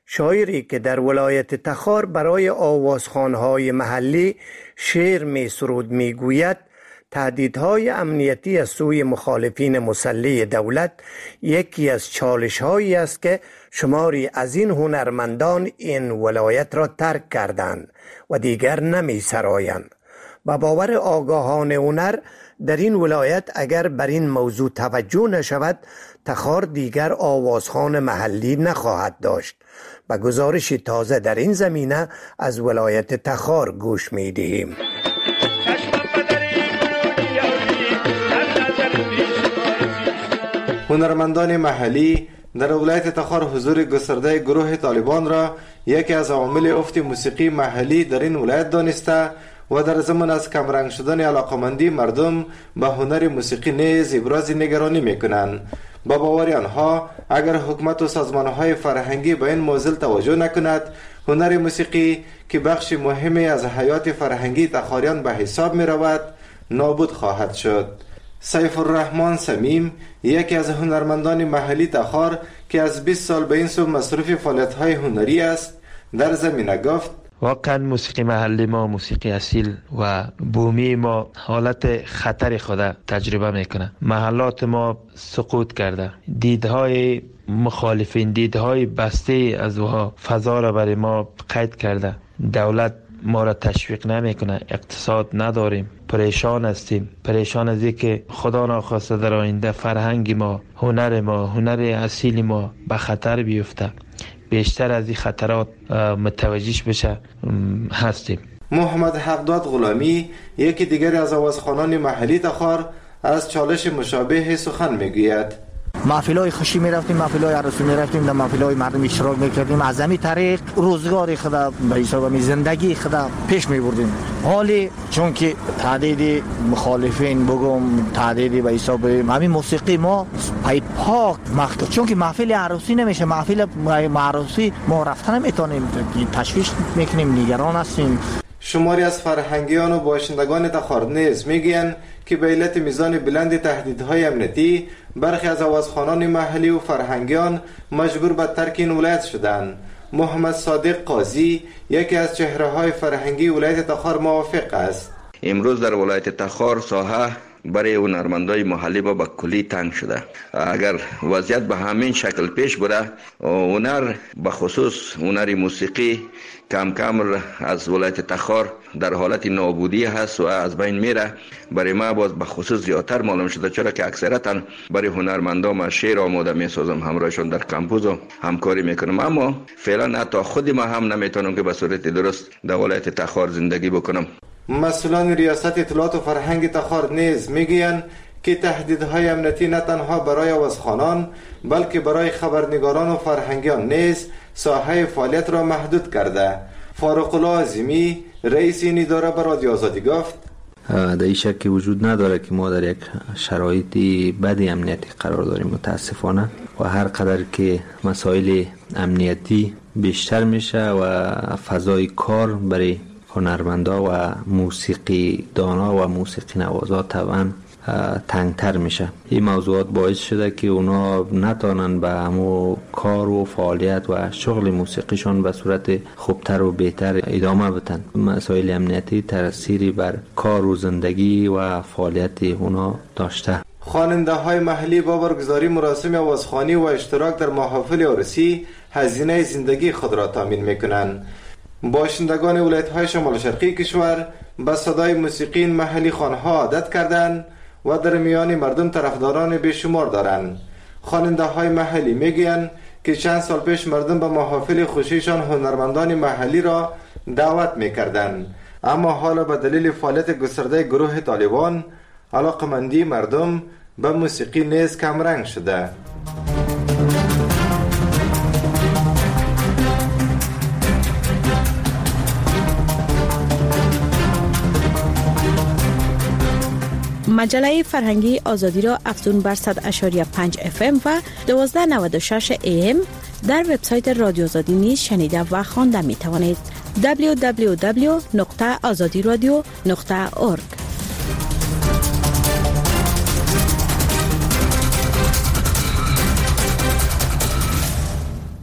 شاعری که در ولایت تخار برای آوازخوان‌های محلی شعر می سرود می گوید تهدیدهای امنیتی از سوی مخالفین مسلح دولت یکی از چالش‌هایی است که شماری از این هنرمندان این ولایت را ترک کردند و دیگر نمی سرایند. با باور آگاهان هنر در این ولایت اگر بر این موضوع توجه نشود تخار دیگر آوازخوان محلی نخواهد داشت. به گزارش تازه در این زمینه از ولایت تخار گوش می دهیم.
هنرمندان محلی در ولایت تخار حضور گسترده گروه طالبان را یکی از عوامل افت موسیقی محلی در این ولایت دانسته و در زمان از کمرنگ شدن علاقمندی مردم به هنر موسیقی نیز ابراز نگرانی میکنند. با باور آنها اگر حکومت و سازمانهای فرهنگی به این موضوع توجه نکند، هنر موسیقی که بخش مهمی از حیات فرهنگی تخاریان به حساب می رود نابود خواهد شد. سیف الرحمن سمیم یکی از هنرمندان محلی تخار که از 20 سال به این سو مصروف فعالیت‌های هنری است در زمینه گفت:
واقعا موسیقی محلی ما، موسیقی اصیل و بومی ما حالت خطر خود تجربه میکنه. محلات ما سقوط کرده، دیدهای مخالفین، دیدهای بسته از وها فضا را برای ما قید کرده. دولت ما را تشویق نمیکنه، اقتصاد نداریم، پریشان هستیم، پریشان از اینکه خدا ناخواسته در آینده فرهنگ ما، هنر اصیل ما به خطر بیفته. بیشتر از این خطرات متوجهش بشه هستیم.
محمد حقداد غلامی یکی دیگر از آوازخوانان محلی تخار از چالش مشابه سخن میگوید:
محفل‌های خوشی می‌رفتیم، محفل‌های عروسی می‌رفتیم، در محفل‌های مردم اشتراک می‌کردیم، از همین طریق روزگار خود به حساب زندگی خود پیش می‌بردیم. حالی چون که تعداد مخالفین بگم تعدادی به حساب همین موسیقی ما پای پاک مخکل، چون که محفل عروسی نمیشه، محفل عروسی ما رفتن نمیتونیم، تشویش میکنیم، نگران هستیم.
شماری از فرهنگیان و باشندگان تخار نیز میگویند که به علت میزان بلند تهدیدهای امنیتی برخی از آوازخوانان محلی و فرهنگیان مجبور به ترک این ولایت شدند. محمد صادق قاضی یکی از چهره‌های فرهنگی ولایت تخار موافق است.
امروز در ولایت تخار ساحه برای هنرمندای محلی با کلی تنگ شده. اگر وضعیت به همین شکل پیش بره، هنر به خصوص هنر موسیقی کم کم از ولایت تخار در حالت نابودی هست و از بین میره. برای ما باز به خصوص زیادتر معلوم شده، چرا که اکثرا برای هنرمندان ما شعر آماده میسازم، همراهشون در کمپوز و همکاری میکنم، اما فعلا حتی خود ما هم نمیتونم که به صورت درست در ولایت تخار زندگی بکنم.
مسئولان ریاست اطلاعات و فرهنگ تخار نیز میگویند که تهدیدهای امنیتی نه تنها برای آوازخوانان بلکه برای خبرنگاران و فرهنگیان نیز ساحه فعالیت را محدود کرده. فاروق الله عظیمی رئیس این اداره به رادیو آزادی گفت:
در این شکی وجود نداره که ما در یک شرایطی بدی امنیتی قرار داریم متاسفانه، و هر قدر که مسائل امنیتی بیشتر میشه و فضای کار برای هنرمندا و موسیقی دانا و موسیقی نوازا طبعا تنگتر میشه. این موضوعات باعث شده که اونا نتونن به همو کار و فعالیت و شغل موسیقیشون به صورت خوبتر و بهتر ادامه بدن. مسائل امنیتی تأثیری بر کار و زندگی و فعالیت اونا داشته.
خواننده های محلی با برگزاری مراسم آوازخوانی و اشتراک در محافل عروسی هزینه زندگی خود را تامین میکنند. باشندگان ولایت‌های شمال شرقی کشور به صدای موسیقی محلی خوانها عادت کردند و در میان مردم طرفداران بیشمار دارند. خواننده های محلی میگویند که چند سال پیش مردم به محافل خوشیشان هنرمندان محلی را دعوت میکردند، اما حالا به دلیل فعالیت گسترده گروه طالبان علاقمندی مردم به موسیقی نیز کمرنگ شده.
مجله فرهنگی آزادی را افزون بر 100.5 FM و 1296 AM در وبسایت رادیو آزادی نیز شنیده و خوانده می توانید. www.azadiradio.org.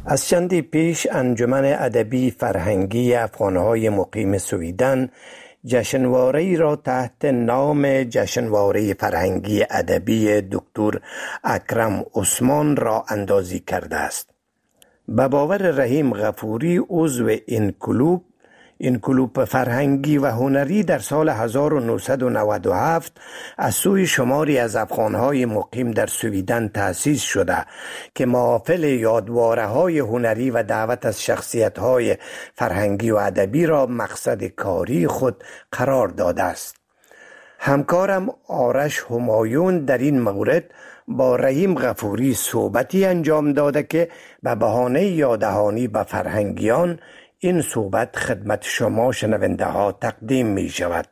از چندی پیش انجمن ادبی فرهنگی افغانهای مقیم سویدن جشنواره‌ای را تحت نام جشنواره فرهنگی ادبی دکتر اکرم عثمان را اندازی کرده است. به باور رحیم غفوری عضو این کلوب فرهنگی و هنری در سال 1997 از سوی شماری از افغانهای مقیم در سویدن تأسیس شده که محافل یادواره‌های هنری و دعوت از شخصیت‌های فرهنگی و ادبی را مقصد کاری خود قرار داده است. همکارم آرش همایون در این مورد با رحیم غفوری صحبتی انجام داده که به بهانه یاددهانی به فرهنگیان این صحبت خدمت شما شنونده ها تقدیم می شود.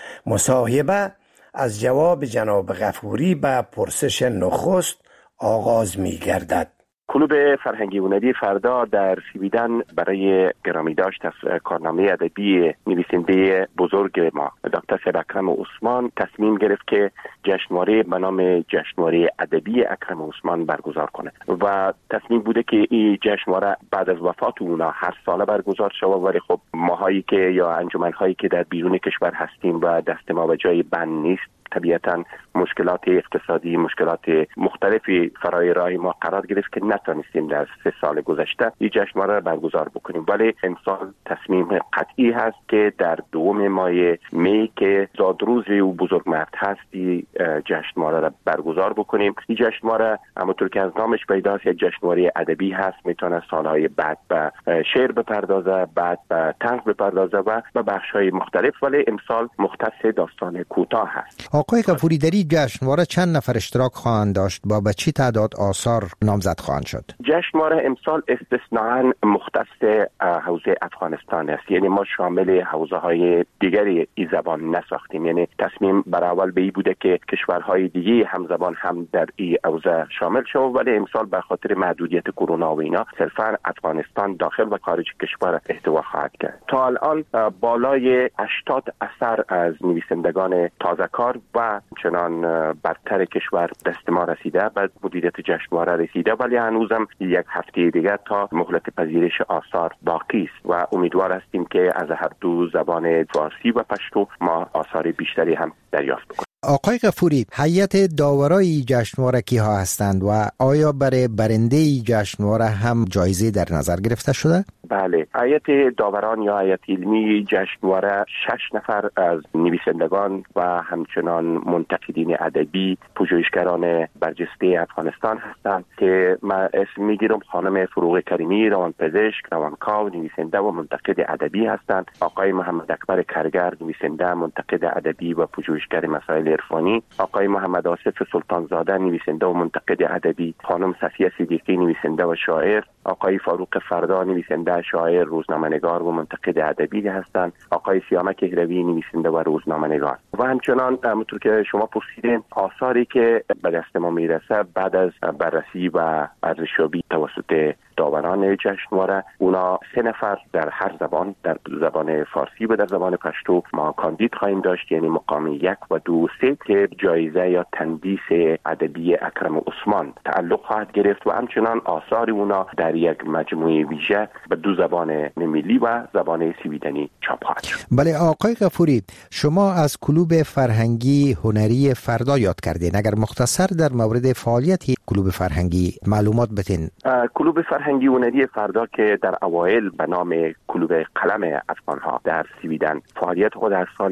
مصاحبه از جواب جناب غفوری به پرسش نخست آغاز می گردد.
کلوب فرهنگی هنری فردا در سویدن برای گرامی داشت از کارنامه ادبی نویسنده بزرگ ما دکتر اکرم عثمان تصمیم گرفت که جشنواره به نام جشنواره ادبی اکرم عثمان برگزار کنه و تصمیم بوده که این جشنواره بعد از وفات اونا هر ساله برگزار شود، ولی خب ماهایی که یا انجمن‌هایی که در بیرون کشور هستیم و دست ما به جای بند نیست، طبیعتا مشکلات اقتصادی، مشکلات مختلفی فرای راه ما قرار گرفت که نتونستیم در 3 سال گذشته این جشنواره را برگزار بکنیم. ولی امسال تصمیم قطعی هست که در 2 ماه می که زادروز و بزرگ مرد هستی جشنواره را برگزار بکنیم. این جشنواره همونطور که از نامش پیداست یک جشنواره ادبی هست، میتونه سالهای بعد به شعر بپردازه، بعد به طنز بپردازه و به بخش‌های مختلف، ولی امسال مختص داستان کوتاه هست.
آقای غفوری، در این جشنواره چند نفر اشتراک خواهند داشت و به چه تعداد آثار نامزد خواهند شد؟
جشنواره امسال استثناءً مختص حوزه افغانستان است، یعنی ما شامل حوزه های دیگری این زبان نساختیم. یعنی تصمیم بر اول به این بوده که کشورهای دیگه همزبان هم در این حوزه شامل شود، ولی امسال به خاطر محدودیت کرونا و اینا صرفاً افغانستان داخل و خارج کشور احتوا خواهد کرد. تا الان بالای 80 اثر از نویسندگان تازه‌کار و چنان برتر کشور دست ما رسیده، بعد مدیریت جشنواره رسیده، ولی هنوزم 1 هفته دیگر تا مهلت پذیرش آثار باقی است و امیدوار هستیم که از هر دو زبان فارسی و پشتو ما آثار بیشتری هم دریافت بکنیم.
آقای غفوری، هیئت داورای جشنواره کیها هستند و آیا برای برنده جشنواره هم جایزه در نظر گرفته شده؟
بله، هیئت داوران یا هیئت علمی جشنواره 6 نفر از نویسندگان و همچنان منتقدین ادبی، پژوهشگران برجسته افغانستان هستند که من اسم میگیرم. خانم فروغ کریمی، روانپزشک، روانکاو، نویسنده و منتقد ادبی هستند. آقای محمد اکبر کرگر، نویسنده، منتقد ادبی و پژوهشگر مسائل عرفانی. آقای محمد آصف سلطانزاده، نویسنده و منتقد ادبی. خانم صفیه صدیقی، نویسنده و شاعر. آقای فاروق فردا، نویسنده، شاعر، روزنامه‌نگار و منتقد ادبی هستند. آقای سیامک هروی، نویسنده و روزنامه‌نگار. و همچنان همونطور که شما پرسیدین، آثاری که به دست ما میرسه بعد از بررسی و ارزشیابی توسط داوران جشنواره، اونا 3 نفر در هر زبان، در زبان فارسی و در زبان پشتو ما کاندید خواهیم داشت، یعنی مقام 1 و 2 و 3 که جایزه یا تندیس ادبی اکرم عثمان تعلق خواهد گرفت و همچنان آثار اونا در یک مجموعه ویژه به 2 زبان ملی و زبان سویدنی چاپ خواهد شد.
بله آقای غفوری، شما از کلوب فرهنگی هنری فردا یاد کردین. اگر مختصر در مورد فعالیت کلوب فرهنگی معلومات بدین.
کلوب فرهنگی هنری فردا که در اوایل به نام کلوب قلم افغانها در سویدن فعالیت خود در سال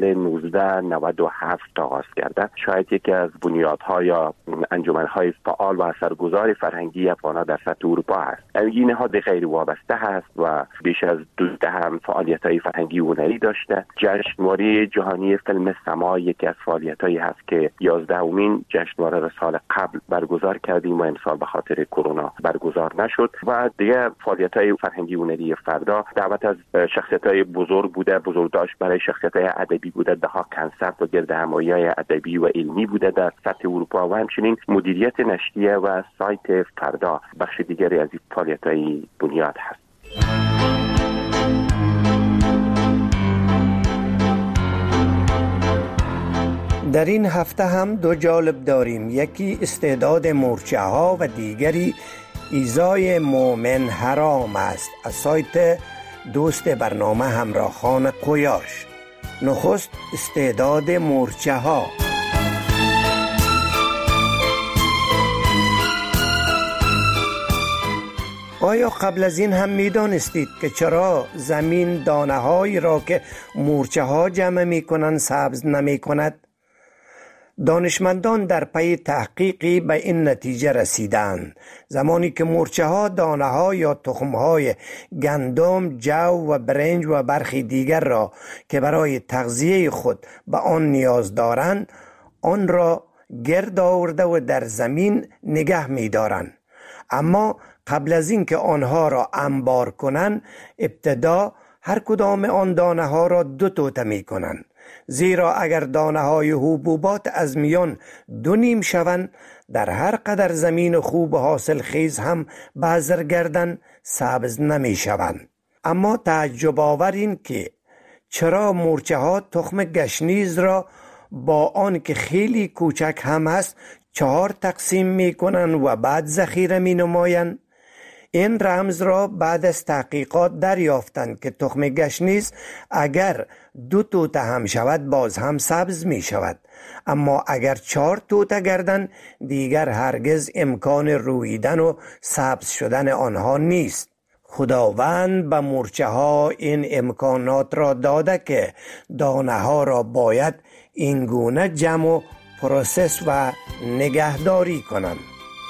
1997 آغاز کرده، شاید یکی از بنیادها یا انجمن‌های فعال و اثرگذار فرهنگی افغانها در سطح اروپا است. این نهاد غیر وابسته هست و بیش از 12 هم فعالیت‌های فرهنگی هنری داشته. جشنواره جهانی فیلم سما یکی از فعالیت‌هایی هست که 11مین جشنواره را سال قبل برگزار کردیم و امسال به خاطر کرونا برگزار نشد. و دیگه فعالیت‌های فرهنگی هنری فردا دعوت از شخصیت‌های بزرگ بوده، بزرگداشت برای شخصیت‌های ادبی بوده، ده‌ها کنسرت و گردهمایی‌های ادبی و علمی بوده در سطح اروپا و همچنین مدیریت نشریه و سایت فردا بخش دیگری از این فعالیت‌های بنیاد هست.
در این هفته هم 2 جالب داریم. یکی استعداد مورچه‌ها و دیگری ایذای مؤمن حرام است. از سایت دوست برنامه همراهان قویاش. نخست استعداد مورچه ها. آیا قبل از این هم می دانستید که چرا زمین دانه هایی را که مورچه ها جمع می کنند سبز نمی کند؟ دانشمندان در پی تحقیقی به این نتیجه رسیدند. زمانی که مورچه ها دانه ها یا تخم های گندم، جو و برنج و برخی دیگر را که برای تغذیه خود به آن نیاز دارند، آن را گرد آورده و در زمین نگه می دارند. اما قبل از این که آنها را انبار کنند، ابتدا هر کدام آن دانه ها را 2 توته می کنند. زیرا اگر دانه های حبوبات از میان 2 شوند، در هر قدر زمین خوب و حاصل خیز هم بذر گردند سبز نمی شوند. اما تعجب آور این که چرا مورچه ها تخم گشنیز را با آن که خیلی کوچک هم است 4 تقسیم می کنند و بعد ذخیره می نمایند؟ این رمز را بعد از تحقیقات دریافتند که تخم گشنیز اگر 2 توته هم شود باز هم سبز می شود، اما اگر 4 توته گردند دیگر هرگز امکان رویدن و سبز شدن آنها نیست. خداوند به مورچه ها این امکانات را داده که دانه ها را باید این گونه جمع و پروسس و نگهداری کنند.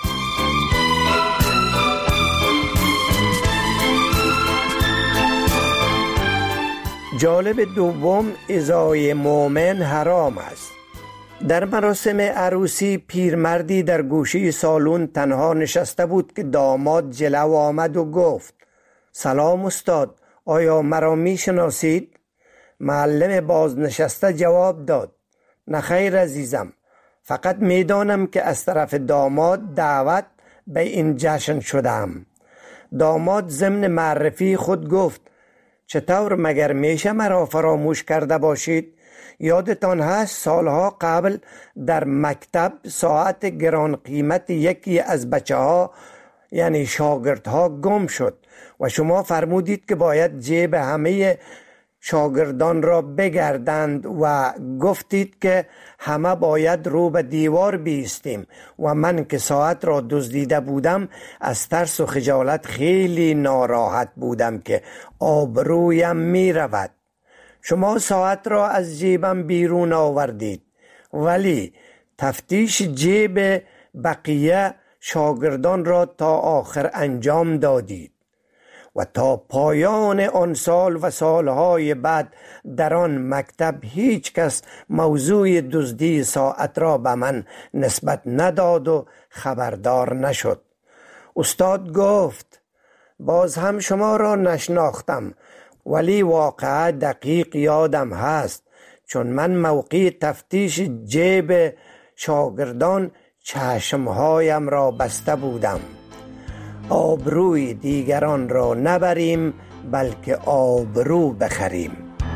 جالب دوم، ایذای مؤمن حرام است. در مراسم عروسی پیرمردی در گوشه سالن تنها نشسته بود که داماد جلو آمد و گفت: سلام استاد، آیا مرا می شناسید؟ معلم بازنشسته جواب داد: نخیر عزیزم، فقط می دانم که از طرف داماد دعوت به این جشن شدم. داماد ضمن معرفی خود گفت: چطور مگر میشه مرا فراموش کرده باشید؟ یادتان هست سالها قبل در مکتب ساعت گران قیمت یکی از بچه ها یعنی شاگردها گم شد و شما فرمودید که باید جیب همه شاگردان را بگردند و گفتید که همه باید رو به دیوار بیستیم و من که ساعت را دزدیده بودم از ترس و خجالت خیلی ناراحت بودم که آبرویم می رود. شما ساعت را از جیبم بیرون آوردید ولی تفتیش جیب بقیه شاگردان را تا آخر انجام دادید و تا پایان آن سال و سالهای بعد در آن مکتب هیچ کس موضوع دزدی ساعت را به من نسبت نداد و خبردار نشد. استاد گفت: باز هم شما را نشناختم ولی واقعا دقیق یادم هست، چون من موقع تفتیش جیب شاگردان چشمهایم را بسته بودم. آبروی دیگران را نبریم بلکه آبرو بخریم.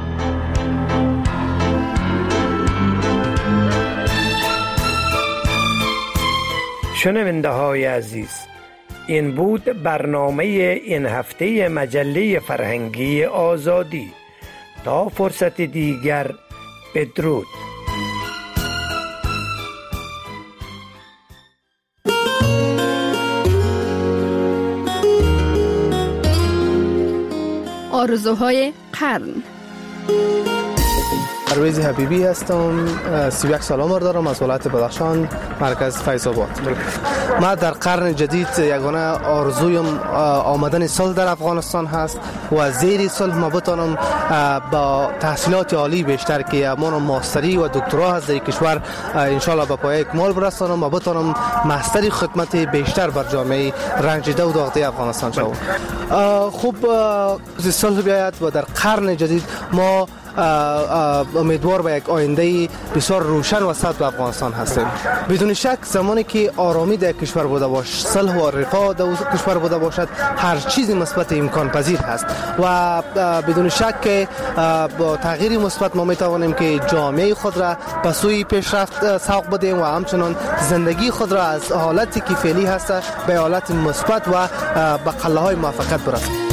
شنونده های عزیز، این بود برنامه این هفته مجله فرهنگی آزادی. تا فرصت دیگر، بدرود.
آرزوهای قرن.
پرویز حبیبی هستم، 31 سالم دارم، از ولایت بدخشان، مرکز فیض آباد. من در قرن جدید یگانه آرزویم آمدن صلح در افغانستان هست و زیر صلح ما بتونم با تحصیلات عالی بیشتر که امان ماستری و دکترا هست در کشور انشالله به پایه اکمال برسانم و بتونم ماستری خدمت بیشتر بر جامعه رنجیده و داغده افغانستان شوم. خوب صلح بیاید و در قرن جدید ما امیدوار به یک آینده بسیار روشن و سعد به افغانستان هستیم. بدون شک زمانی که آرامی در کشور بوده باشد، صلح و رفاه در کشور بوده باشد، هر چیزی مثبت امکان پذیر هست و بدون شک که با تغییر مثبت ما میتوانیم که جامعه خود را به سوی پیشرفت سوق بدیم و همچنان زندگی خود را از حالتی که فعلی هست به حالت مثبت و به قله های موفقیت برسانیم.